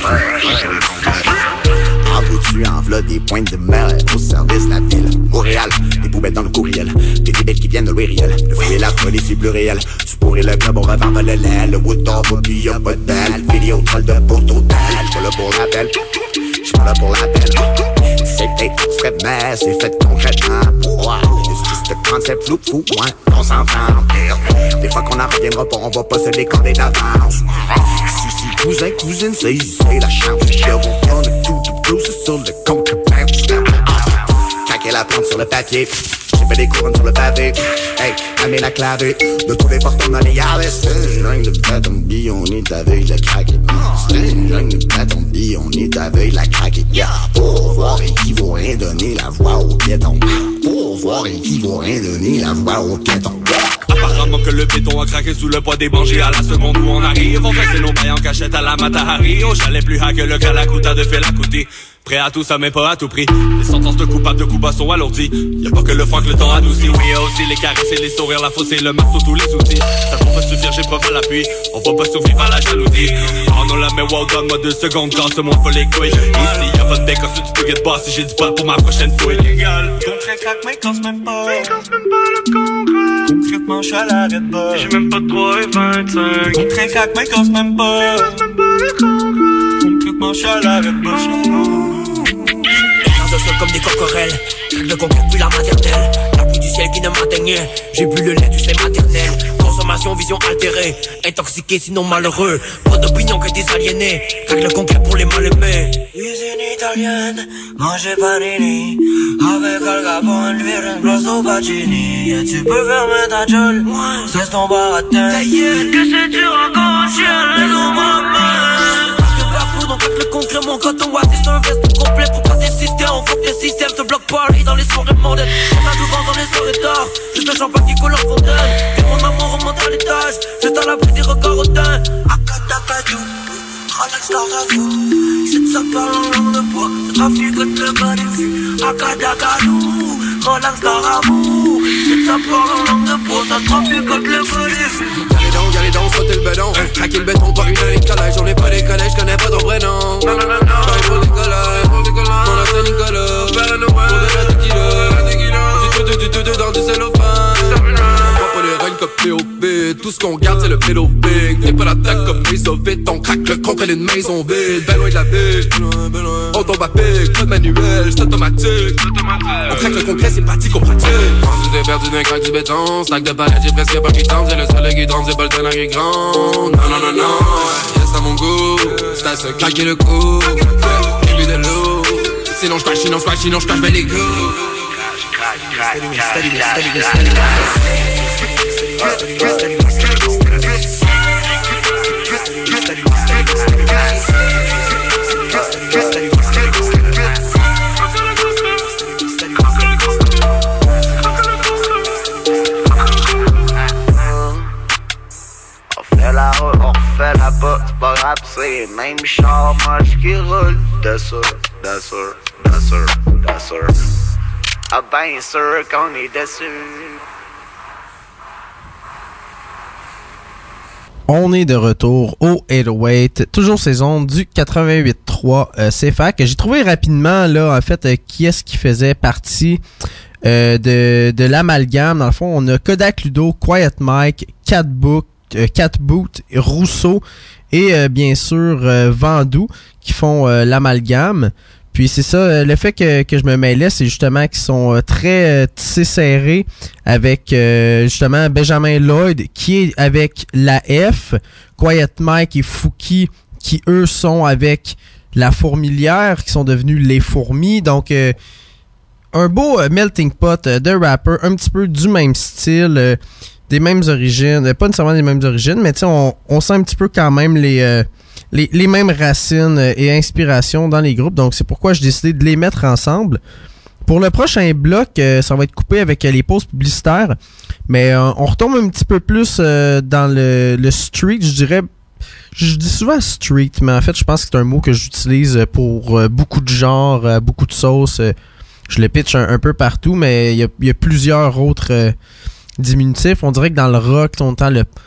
En veux-tu, en v'là des pointes de mer au service de la ville. Montréal, des poubelles dans le courriel, des bébêtes qui viennent de Louis Riel. Le fruit et la folie, c'est plus réel. Tu pourrais le club, on revend pas le lait. Le wood dog, puis y'a pas de belle. Vidéo troll de Porto Tel. J'suis pas là pour l'appel, j'suis pas là pour l'appel. C'est peut-être abstrait, mais c'est fait concrètement. Wow, c'est juste le concept flou, fou, ouais, on s'entend. Des fois qu'on en reviendra pas, on va pas se décoder d'avance. Si, cousin, cousine, c'est la chance. Je vous donne tout bleu, c'est sur le contreband. Craquer la plante sur le papier. J'ai fait des couronnes sur le pavé. Hey, amène la clavé. De trouver portant dans les yaves. C'est une jungle de bête, on dit, on est avec la craquée. C'est une jungle de bête, on dit, on est avec la craquée. Pour voir et qui vaut rien donner la voix aux piétons. Pour voir et qui vaut rien donner la voix aux piétons. Apparemment que le béton a craqué sous le poids des bangiers. À la seconde où on arrive, on fait nos bails en cachette à la Matahari. Au chalet plus hack que le Calacuta de Fela Kuti. Prêt à tout ça mais pas à tout prix. Les sentences de coupables de coups bas sont alourdies. Y'a pas que le froid que le temps adoucit. Oui, y'a aussi les caresses et les sourires, la fosse et le marteau, tous les outils. Ça peut pas suffire, j'ai preuve à l'appui. On va pas survivre à la jalousie. Oh non la mais wow, donne-moi 2 secondes quand ce monde faut les couilles. Ici y'a pas de bec, ensuite tu peux get boss si j'ai du pot pour ma prochaine fouille. Légal, concret crack mais casse même pas. Mais casse même pas le concret. Concrètement j'suis à l'arrêt de bas. J'ai même pas de 3 et 25. Concret crack mais casse même pas. Mais casse même pas le concret. Concrètement j'suis à l'arrêt de bas. Seul comme des coquerelles, de concret puis la maternelle. La pluie du ciel qui ne m'atteignait. J'ai bu le lait du sein maternel. Consommation, vision altérée. Intoxiqué sinon malheureux. Pas d'opinion que des aliénés. Craque le concret pour les mal aimés. Cuisine italienne, manger panini. Avec Al Capone, lui place au Pacini. Et tu peux fermer ta gueule, c'est ton baratin. Que c'est dur encore un chien, les hommes. Donc avec le concret, mon coton watt, c'est un veste complet pour passer le système. On faut que le système te bloque pas, aller dans les soirées mondaines. On a du vent dans les soirées d'or, juste un champagne qui coule en fontaine. Et mon amour remonte à l'étage, juste à l'abri des records hautains. Akadakadou, Rolex Caravou. C'est ça parle en langue de bois, c'est trafic de le bas des vues. Akadakadou, Rolex Caravou. C'est ça parle en langue de bois, ça trafic de le bas des vues. Y'allez donc, frotter le béton. Craquer le béton, pas une année de collège. On est pas des collèges, j'connais pas ton prénom. Non. J'arrive pour des collèges. Mon nom c'est Nicolas. Père Noël. Pour de la tequila. Du dans du cellophane. Pas les règnes comme P.O.V. Tout ce qu'on garde c'est le pédophique. T'es pas l'attaque comme Mésovic. On craque le concret d'une maison vide. Ben loin de la ville. On tombe à pic. Pas de manuel, c'est automatique. On craque le concret, c'est pratique, on pratique. Quand tu t'es perdu d'un crack du béton. Stack de palettes, j'ai presque pas qui tente. J'ai le soleil qui trempe, j'ai pas le temps qui grand. Non. Yes à mon goût. C'est à se craquer le cou. J'ai bu de l'eau. Sinon j'crache, ben les coups. On refait la botte, c'est pas grave, c'est les mêmes chars moches qui roulent de sûr. Ah ben sûr qu'on est dessus. On est de retour au 808, toujours saison du 88.3 CFAC. J'ai trouvé rapidement là en fait qui est-ce qui faisait partie de l'amalgame. Dans le fond, on a Kodak Ludo, Quiet Mike, Cat Boot, Rousseau et bien sûr Vendoux qui font l'amalgame. Puis c'est ça, le fait que je me mêlais, c'est justement qu'ils sont très tissés serrés avec justement Benjamin Lloyd qui est avec la F, Quiet Mike et Fouki qui eux sont avec la Fourmilière, qui sont devenus les Fourmis. Donc un beau melting pot de rappers, un petit peu du même style, des mêmes origines, pas nécessairement des mêmes origines, mais tu sais on sent un petit peu quand même les mêmes racines et inspirations dans les groupes. Donc c'est pourquoi j'ai décidé de les mettre ensemble. Pour le prochain bloc, ça va être coupé avec les pauses publicitaires, mais on retombe un petit peu plus dans le street, je dirais. Je dis souvent street, mais en fait je pense que c'est un mot que j'utilise pour beaucoup de genres, beaucoup de sauces. Je le pitch un peu partout, mais il y a plusieurs autres diminutifs. On dirait que dans le rock, on entend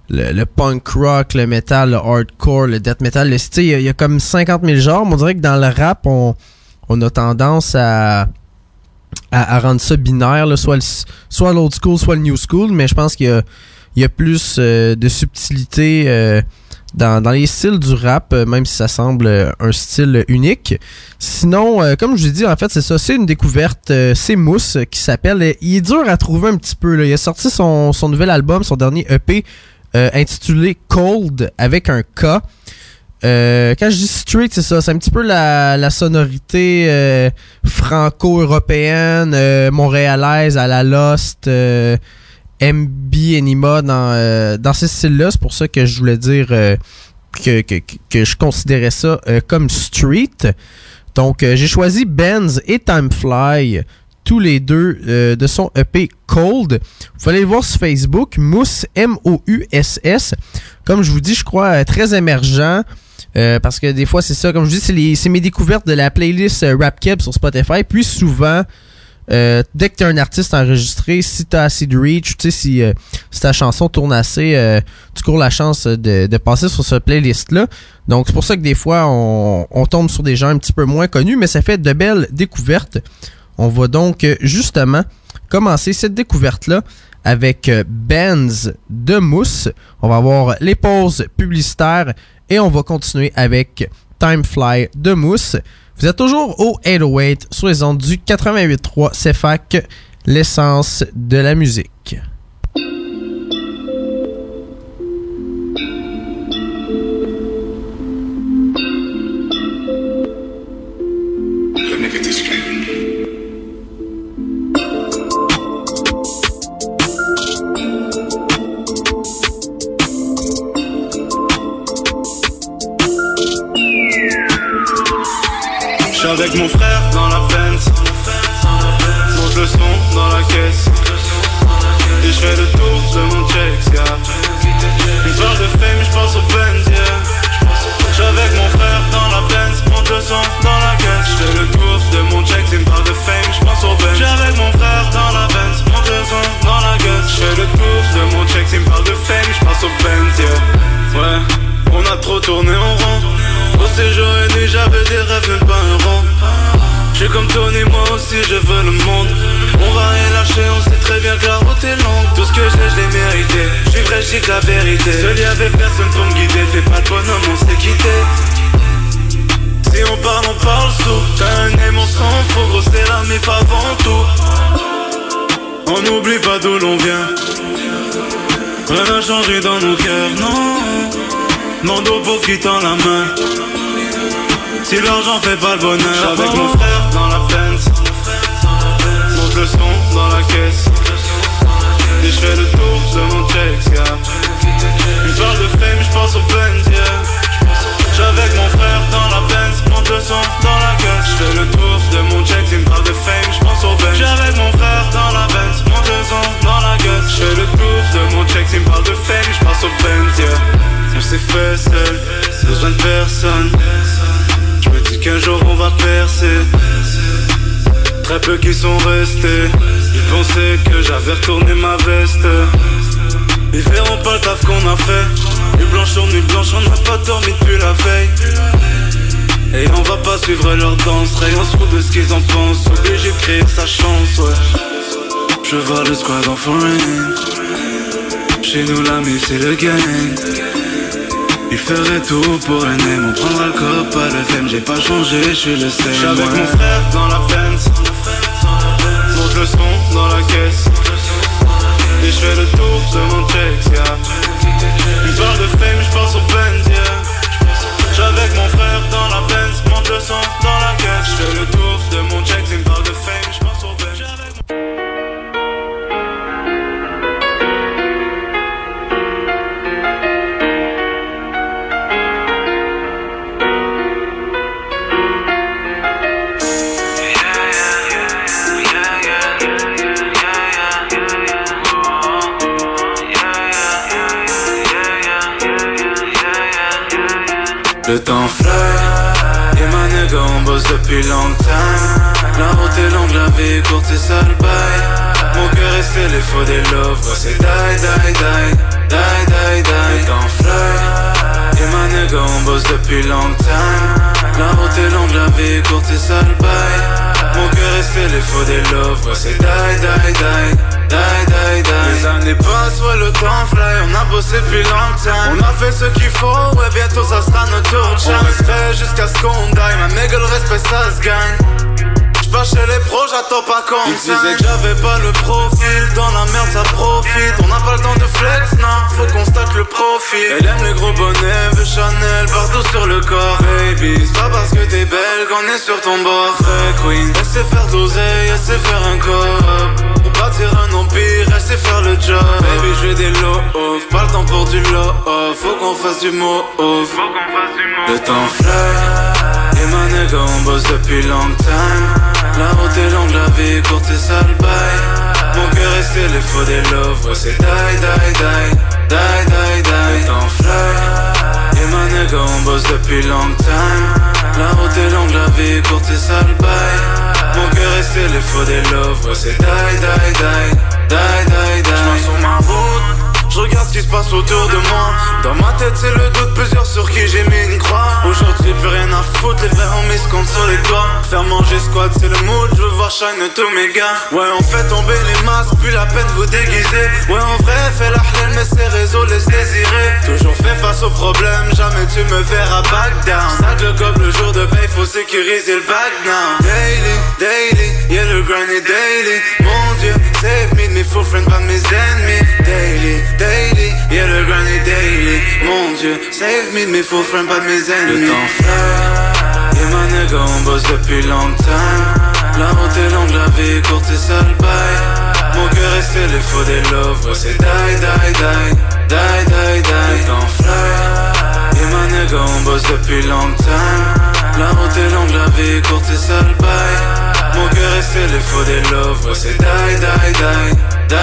le punk rock, le metal, le hardcore, le death metal. Il y a comme 50 000 genres. Mais on dirait que dans le rap, on a tendance à rendre ça binaire, là, soit l'old school, soit le new school. Mais je pense qu'il y a plus de subtilité dans les styles du rap, même si ça semble un style unique. Sinon, comme je vous ai dit, en fait, c'est ça, c'est une découverte, c'est Mousse qui s'appelle. Il est dur à trouver un petit peu, là. Il a sorti son nouvel album, son dernier EP, intitulé Cold, avec un K. Quand je dis street, c'est ça, c'est un petit peu la sonorité franco-européenne, montréalaise à la Lost, MB Enima dans ces styles-là. C'est pour ça que je voulais dire que je considérais ça comme street. Donc, j'ai choisi Benz et Timefly, tous les deux de son EP Cold. Vous pouvez aller le voir sur Facebook, Mousse, M-O-U-S-S. Comme je vous dis, je crois très émergent. Parce que des fois, c'est ça, comme je vous dis, c'est mes découvertes de la playlist Rap Keb sur Spotify. Puis souvent, dès que tu es un artiste enregistré, si tu as assez de reach, tu sais, si ta chanson tourne assez, tu cours la chance de passer sur cette playlist-là. Donc, c'est pour ça que des fois, on tombe sur des gens un petit peu moins connus, mais ça fait de belles découvertes. On va donc justement commencer cette découverte-là avec Benz de Mousse. On va avoir les pauses publicitaires et on va continuer avec Timefly de Mousse. Vous êtes toujours au 808 sur les ondes du 88.3 CFAC, l'essence de la musique. Avec mon frère dans la Benz, monte le son dans la caisse, et je fais le tour de mon checks, yeah. Une parle de fame, je pense au Benz, yeah. J'suis avec mon frère dans la Benz, monte le son dans la caisse, je fais le tour de mon checks, une parle de fame, je pense au Benz. J'suis avec mon frère dans la Benz, monte le son dans la caisse, je fais le tour de mon checks, une parle de fame, je pense au Benz, yeah. Ouais, on a trop tourné en rond. Au séjour et nuit, j'avais des rêves, même pas un rond. J'suis comme Tony, moi aussi je veux le monde. On va rien lâcher, on sait très bien que la route est longue. Tout ce que j'ai, je l'ai mérité. J'suis vrai, j'dis que la vérité. Seul y'avait personne pour me guider. Fais pas de bonhomme, on s'est quitté. Si on parle sous. T'as un aime, on s'en fout. Gros, c'est la mif avant tout. On n'oublie pas d'où l'on vient. Rien n'a changé dans nos cœurs, non. Mando pauvre qui tend la main. Si l'argent fait pas le bonheur. J'suis avec mon frère dans la Benz, monte le son dans la caisse, et je fais le tour de mon checks, yeah. Une parle de fame, j'pense au Benz, yeah. J'suis avec mon frère dans la Benz, monte le son dans la caisse, je fais le tour de mon checks, une parle de fame, j'pense au Benz. J'suis avec mon frère dans la Benz, monte le son dans la caisse, je fais le tour de mon checks, une parle de fame, j'pense au Benz, yeah. On s'est fait seul, besoin de personne. Je me dis qu'un jour on va percer. Très peu qui sont restés. Ils pensaient que j'avais retourné ma veste. Ils verront pas le taf qu'on a fait. Nuit blanche sur nuit blanche, on n'a pas dormi depuis la veille. Et on va pas suivre leur danse. Rayon se fout de ce qu'ils en pensent. Obligé de créer sa chance, ouais. Je vois le squad en foreign. Chez nous l'ami c'est le gang. Il ferait tout pour un aime, on prendra le cop, pas le femme, j'ai pas changé, je suis le seul. J'suis avec mon frère dans la Benz, monte le son dans la caisse, et je fais le tour de mon checks, yeah. Une parle de fame, j'pense au Benz, yeah. J'suis avec mon frère dans la Benz, monte le son dans la caisse, je fais le tour de mon checks, une parle de fame, j'pense au Benz. Le temps fly, et ma nigga on bosse depuis long time. La route est longue, la vie est courte, c'est ça le bail. Mon cœur est scellé, faut des love, ouais c'est die, die, die. Le temps fly, et ma nigga on bosse depuis long time. La route est longue, la vie est courte, c'est ça le bail. Mon cœur est scellé, faut des love, ouais c'est die. Les années passent, ouais le temps fly, on a bossé depuis long time. On a fait ce qu'il faut, ouais bientôt ça sera notre tour de chance. On respecte jusqu'à ce qu'on die, ma nigga le respect ça se gagne. J'passe chez les pros, j'attends pas qu'on me disait que j'avais pas le profil. Dans la merde ça profite. On n'a pas le temps de flex, non, faut qu'on stack le profit. Elle aime les gros bonnets, veut Chanel partout sur le corps. Baby, c'est pas parce que t'es belle qu'on est sur ton bord. Vrai queen, elle sait faire doser, elle sait faire un cop. Pour bâtir un empire, elle sait faire le job. Baby, je veux des low-off, pas le temps pour du low-off. Faut qu'on fasse du move. Le temps fly, et ma nigga on bosse depuis long time. La route est longue, la vie est courte, c'est ça le bail. Mon cœur est scellé, faut des love, ouais c'est die. Le temps fly, et ma nigga on bosse depuis long time. La route est longue, la vie est courte, c'est ça le bail. Mon cœur est scellé, faut des love, ouais c'est die. J'marche sur ma route, je regarde ce qui se passe autour de moi. Dans ma tête c'est le doute, plusieurs sur qui j'ai mis une croix. Aujourd'hui plus rien à foutre, les verres ont mis ce compte sur les doigts. Faire manger squad c'est le mood, je veux voir shine tous mes gars. Ouais on fait tomber les masques, plus la peine vous déguiser. Ouais en vrai fais la hlène mais ces réseaux laissent désirer. Toujours fait face aux problèmes, jamais tu me verras back down. Sac le gobe le jour de paye, faut sécuriser le back now. Daily, yeah le grind est daily. Mon Dieu, save me, mes faux friends pas mes ennemis. Daily, yeah le grind est daily. Mon Dieu, save me, mes faux friends pas mes ennemis. Le temps fly, et ma nigga on bosse depuis long time. La route est longue, la vie est courte, c'est ça le bail. Mon cœur est scellé, faut des love, ouais c'est die. Le temps fly, et ma nigga on bosse depuis long time. La route est longue, la vie est courte, c'est ça le bail. Mon cœur est scellé, faut des love, ouais c'est die.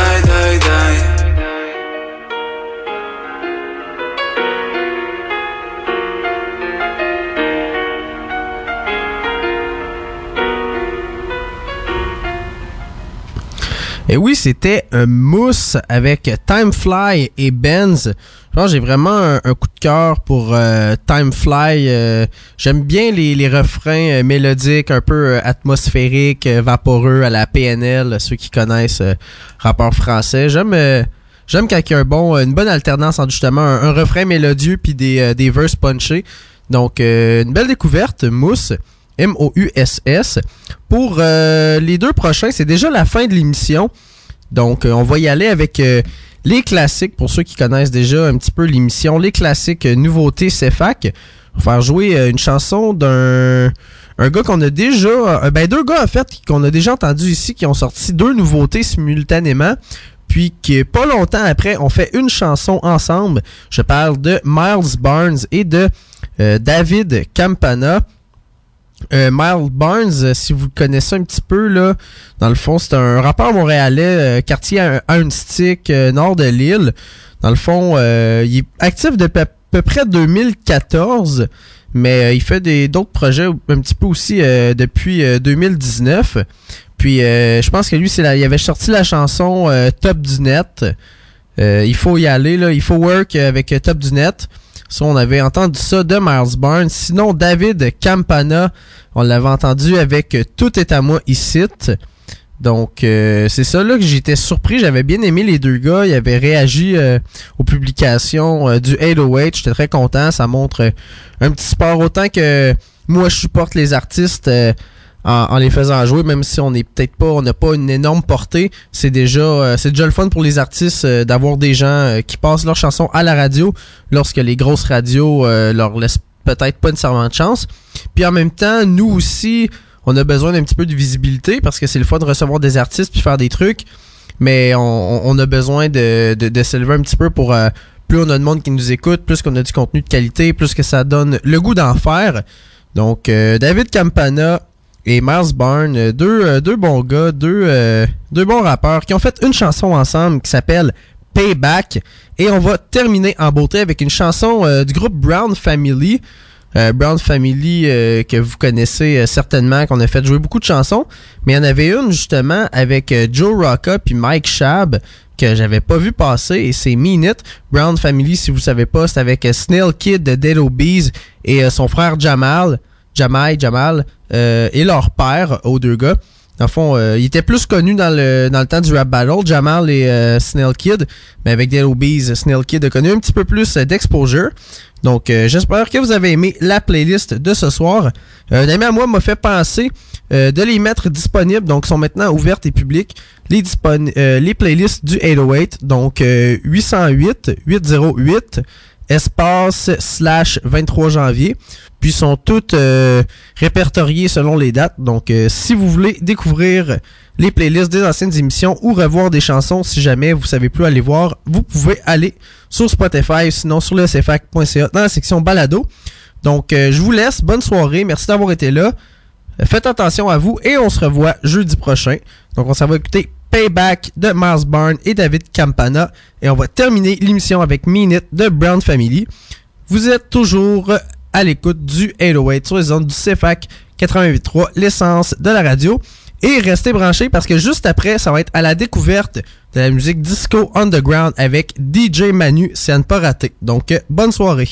Et oui, c'était un Mousse avec Time Fly et Benz. Je pense que j'ai vraiment un coup de cœur pour Time Fly. J'aime bien les refrains mélodiques, un peu atmosphériques, vaporeux à la PNL, ceux qui connaissent rappeur français. J'aime quand il y a une bonne alternance entre justement un refrain mélodieux puis des verses punchés. Donc, une belle découverte, Mousse. M-O-U-S-S. Pour les deux prochains, c'est déjà la fin de l'émission. Donc, on va y aller avec les classiques. Pour ceux qui connaissent déjà un petit peu l'émission, les classiques nouveautés CFAC. On va faire jouer une chanson d'un gars qu'on a déjà... deux gars, en fait, qu'on a déjà entendu ici, qui ont sorti deux nouveautés simultanément. Puis, qui pas longtemps après, on fait une chanson ensemble. Je parle de Miles Barnes et de David Campana. Miles Barnes, si vous le connaissez un petit peu, là, dans le fond, c'est un rappeur montréalais, quartier Unstick, nord de l'île. Dans le fond, il est actif depuis à peu près 2014, mais il fait d'autres projets un petit peu aussi depuis 2019. Puis, je pense que lui, il avait sorti la chanson Top du Net. Il faut y aller, là, il faut work avec Top du Net. Ça, on avait entendu ça de Miles Barnes. Sinon, David Campana, on l'avait entendu avec Tout est à moi ici. Donc, c'est ça là que j'étais surpris. J'avais bien aimé les deux gars. Ils avaient réagi aux publications du 808. J'étais très content. Ça montre un petit sport. Autant que moi, je supporte les artistes en les faisant jouer, même si on n'a pas une énorme portée. C'est déjà le fun pour les artistes d'avoir des gens qui passent leurs chansons à la radio lorsque les grosses radios leur laissent peut-être pas nécessairement de chance. Puis en même temps, nous aussi, on a besoin d'un petit peu de visibilité parce que c'est le fun de recevoir des artistes puis faire des trucs, mais on a besoin de s'élever un petit peu pour plus on a de monde qui nous écoute, plus qu'on a du contenu de qualité, plus que ça donne le goût d'en faire. Donc David Campana et Miles Barnes, deux bons gars, deux bons rappeurs qui ont fait une chanson ensemble qui s'appelle Payback. Et on va terminer en beauté avec une chanson du groupe Brown Family. Brown Family que vous connaissez certainement, qu'on a fait jouer beaucoup de chansons. Mais il y en avait une justement avec Joe Rocca puis Mike Schaab que j'avais pas vu passer et c'est Mean It. Brown Family, si vous savez pas, c'est avec Snail Kid de Dead Obies et son frère Jamal et leur père, aux deux gars. Dans le fond, ils étaient plus connus dans le temps du rap battle, Jamal et Snail Kid, mais avec Dead Obies, Snail Kid a connu un petit peu plus d'exposure. Donc, j'espère que vous avez aimé la playlist de ce soir. Un ami à moi m'a fait penser de les mettre disponibles, donc sont maintenant ouvertes et publiques, les playlists du 808, donc 808 espace /23 janvier, puis sont toutes répertoriées selon les dates. Donc, si vous voulez découvrir les playlists des anciennes émissions ou revoir des chansons, si jamais vous savez plus aller voir, vous pouvez aller sur Spotify, sinon sur le cfac.ca dans la section balado. Donc, je vous laisse. Bonne soirée. Merci d'avoir été là. Faites attention à vous et on se revoit jeudi prochain. Donc, on s'en va écouter Payback de Mars Barnes et David Campana. Et on va terminer l'émission avec Mean It de Brown Family. Vous êtes toujours à l'écoute du 808 sur les ondes du CFAC 88.3, l'essence de la radio. Et restez branchés parce que juste après, ça va être à la découverte de la musique disco underground avec DJ Manu, c'est à ne pas rater. Donc, bonne soirée.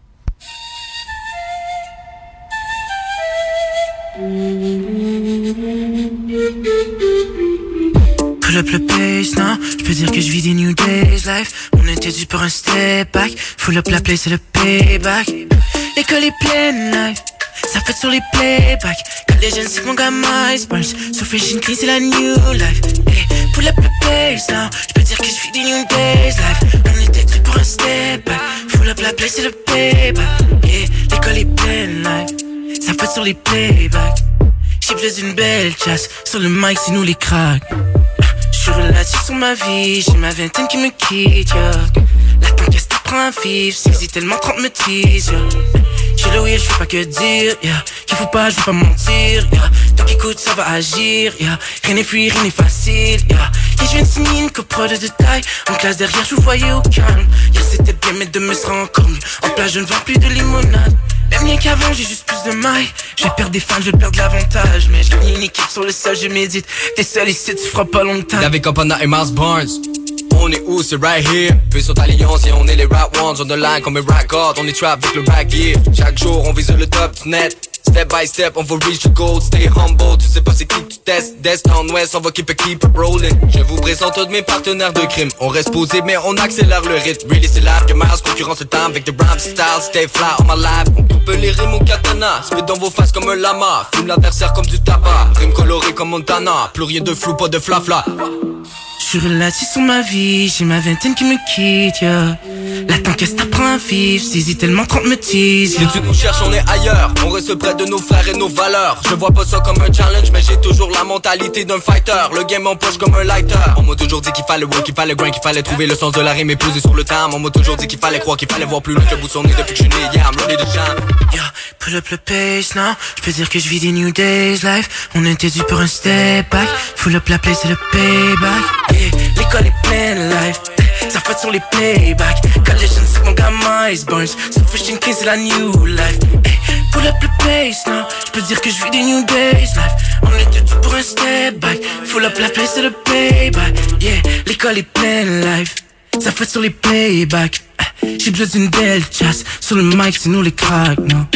Pull up le pace, non, j'peux dire que je vis des new days life. On était dû pour un step back. Full up la place, c'est le payback. L'école est pleine life, ça fait sur les playbacks. Quand les jeunes c'est que mon gars MySpace, sauf que j'ai une crise, c'est la new life. Hey, pull up le pace, non, j'peux dire que je vis des new days life. On était dû pour un step back. Full up la place, c'est le payback. Hey, l'école est pleine life, ça fait sur les playbacks. J'ai plus d'une belle chasse, sur le mic c'est nous les cracks. J'suis relatif sur ma vie, j'ai ma vingtaine qui me quitte, yeah. La tempête prend vif, saisis tellement 30 me tease, yeah. J'ai le will, j'fais pas que dire, yeah. Qu'il faut pas, j'vais pas mentir, yeah. Tant qu'écoute, ça va agir, yeah. Rien n'est fluide, rien n'est facile, yeah. Et j'viens de signer une copro de détail. En classe derrière, j'vous voyais au calme. Yeah, c'était bien, mais demain sera encore mieux. En place, je ne vends plus de limonade. Même bien qu'avant, j'ai juste plus de mailles. Je vais perdre des fans, je vais perdre l'avantage. Mais je gagne une équipe sur le sol, je médite. T'es seul ici, tu feras pas longtemps. David Campana et Mars Barnes. On est où, c'est right here. Peu sur alliance, et on est les rap ones. On the line comme un rap god, on est trap avec le rap gear. Chaque jour, on vise le top du net. Step by step, on va reach the goal. Stay humble, tu sais pas c'est qui que tu testes. D'est en ouest, on va keep it rolling. Je vous présente tous mes partenaires de crime. On reste posé, mais on accélère le rythme. Really, c'est là que Mars concurrence le temps avec the rhymes style. Stay fly on my life. On coupe les rimes au katana. Spit dans vos faces comme un lama. Fume l'adversaire comme du tabac. Rime coloré comme Montana. Plus rien de flou, pas de flafla. J'suis relatif sur ma vie, j'ai ma vingtaine qui me quitte, yeah. La tempête prend vif, saisis tellement 30 me tease, yeah. Si tu nous cherches, on est ailleurs. On reste près de nos frères et nos valeurs. Je vois pas ça comme un challenge, mais j'ai toujours la mentalité d'un fighter. Le game en poche comme un lighter. On m'a toujours dit qu'il fallait work, qu'il fallait grind, qu'il fallait trouver le sens de la rime et poser sur le time. On m'a toujours dit qu'il fallait croire, qu'il fallait voir plus loin que bout son nez depuis que je suis né. Yeah, I'm ready to shine. Yeah, pull up le pace, now. J'peux dire que je vis des new days life. On était dû pour un step back. Full up la place, c'est le payback. Yeah, l'école est pleine life, ça fait sur les playbacks. Quand les jeunes c'est que mon gars MySpace, sauf que j'ai une crise, c'est la new life. Hey, pull up le pace, now. J'peux dire que je vis des new days life. On était dû pour un step back. Full up la place, c'est le payback. Yeah, l'école est pleine life, ça fait sur les playbacks. J'ai besoin d'une belle chasse, sur le mic c'est nous les cracks, non.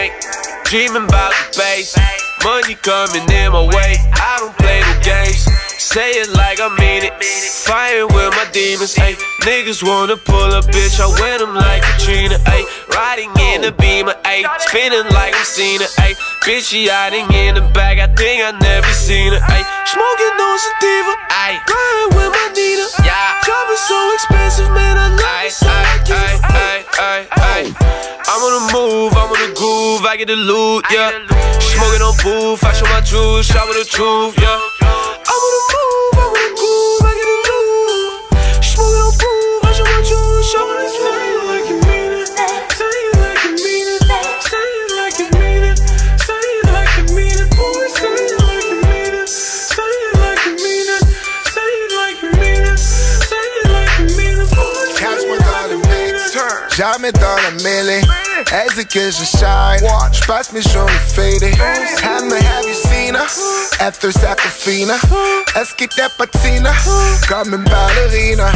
Dreaming about the base, money coming in my way. I don't play no games. say it like I mean it. Fighting with my demons, ayy. Niggas wanna pull a bitch, I win them like Katrina, ayy. Riding in the Beamer, ayy. Spinning like I'm Cena, ayy. Bitch, she hiding in the bag, I think I never seen her, ayy. Smoking on sativa, ayy. Riding with my Nina, yeah. Job is so expensive, man, I love it so I give I'm on the move, I'm on the groove, I get the loot, yeah. Smoking on booth, I show my juice, shout with the truth, yeah. I'm on the move, I'm on the groove, I get the loot. Smoking on booth, I show my juice, shout with the truth. Say it like you mean it, say it like you mean it, say it like you mean it, say it like you mean it, boy, say it like you mean it, say it like you mean it, say it like you mean it, say it like you mean it, boy. Catch-moi dans le mix, jamais dans la mêlée. Elle que je shine, j'passe mes journées fadées. Hammer, have you seen her? After Sacafina, est-ce qu'il était patina? Comme une ballerina.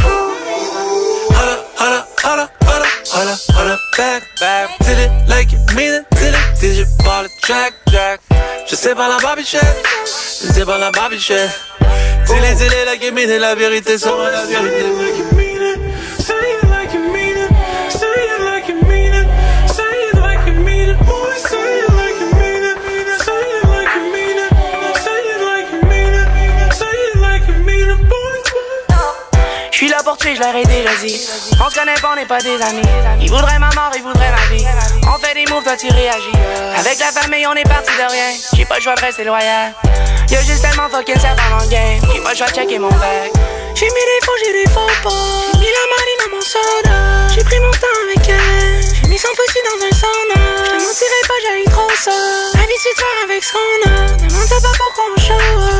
Holla, back, till it like you mean it, till it, digit par le track. Je sais pas la babichette, je sais pas la babichette. Till it like you mean it, la vérité sera la vérité. Like you mean it, say it like you mean it, say it like you mean it, say it like you mean it, boy, say it like you mean it, say it like you mean it, say it like you mean it, say it like you mean it, boy. J'suis là pour tuer, j'l'aurais déjà dit. On se connaît pas, on n'est pas des amis. Ils voudraient ma mort, ils voudraient ma vie. On fait des moves, toi tu réagis. Avec la famille, on est parti de rien. J'ai pas le choix de rester loyal. Y'a juste tellement fucking ça pendant le game. J'ai pas le choix de checker mon bac. J'ai mis des faux, j'ai des faux pas. J'ai mis la marine dans mon soda. J'ai pris mon temps avec elle. J'ai mis son pussy dans un sauna. J'te mentirais pas, j'haïs trop ça. Habitué de faire avec ce qu'on a. Demande pas pourquoi on show up.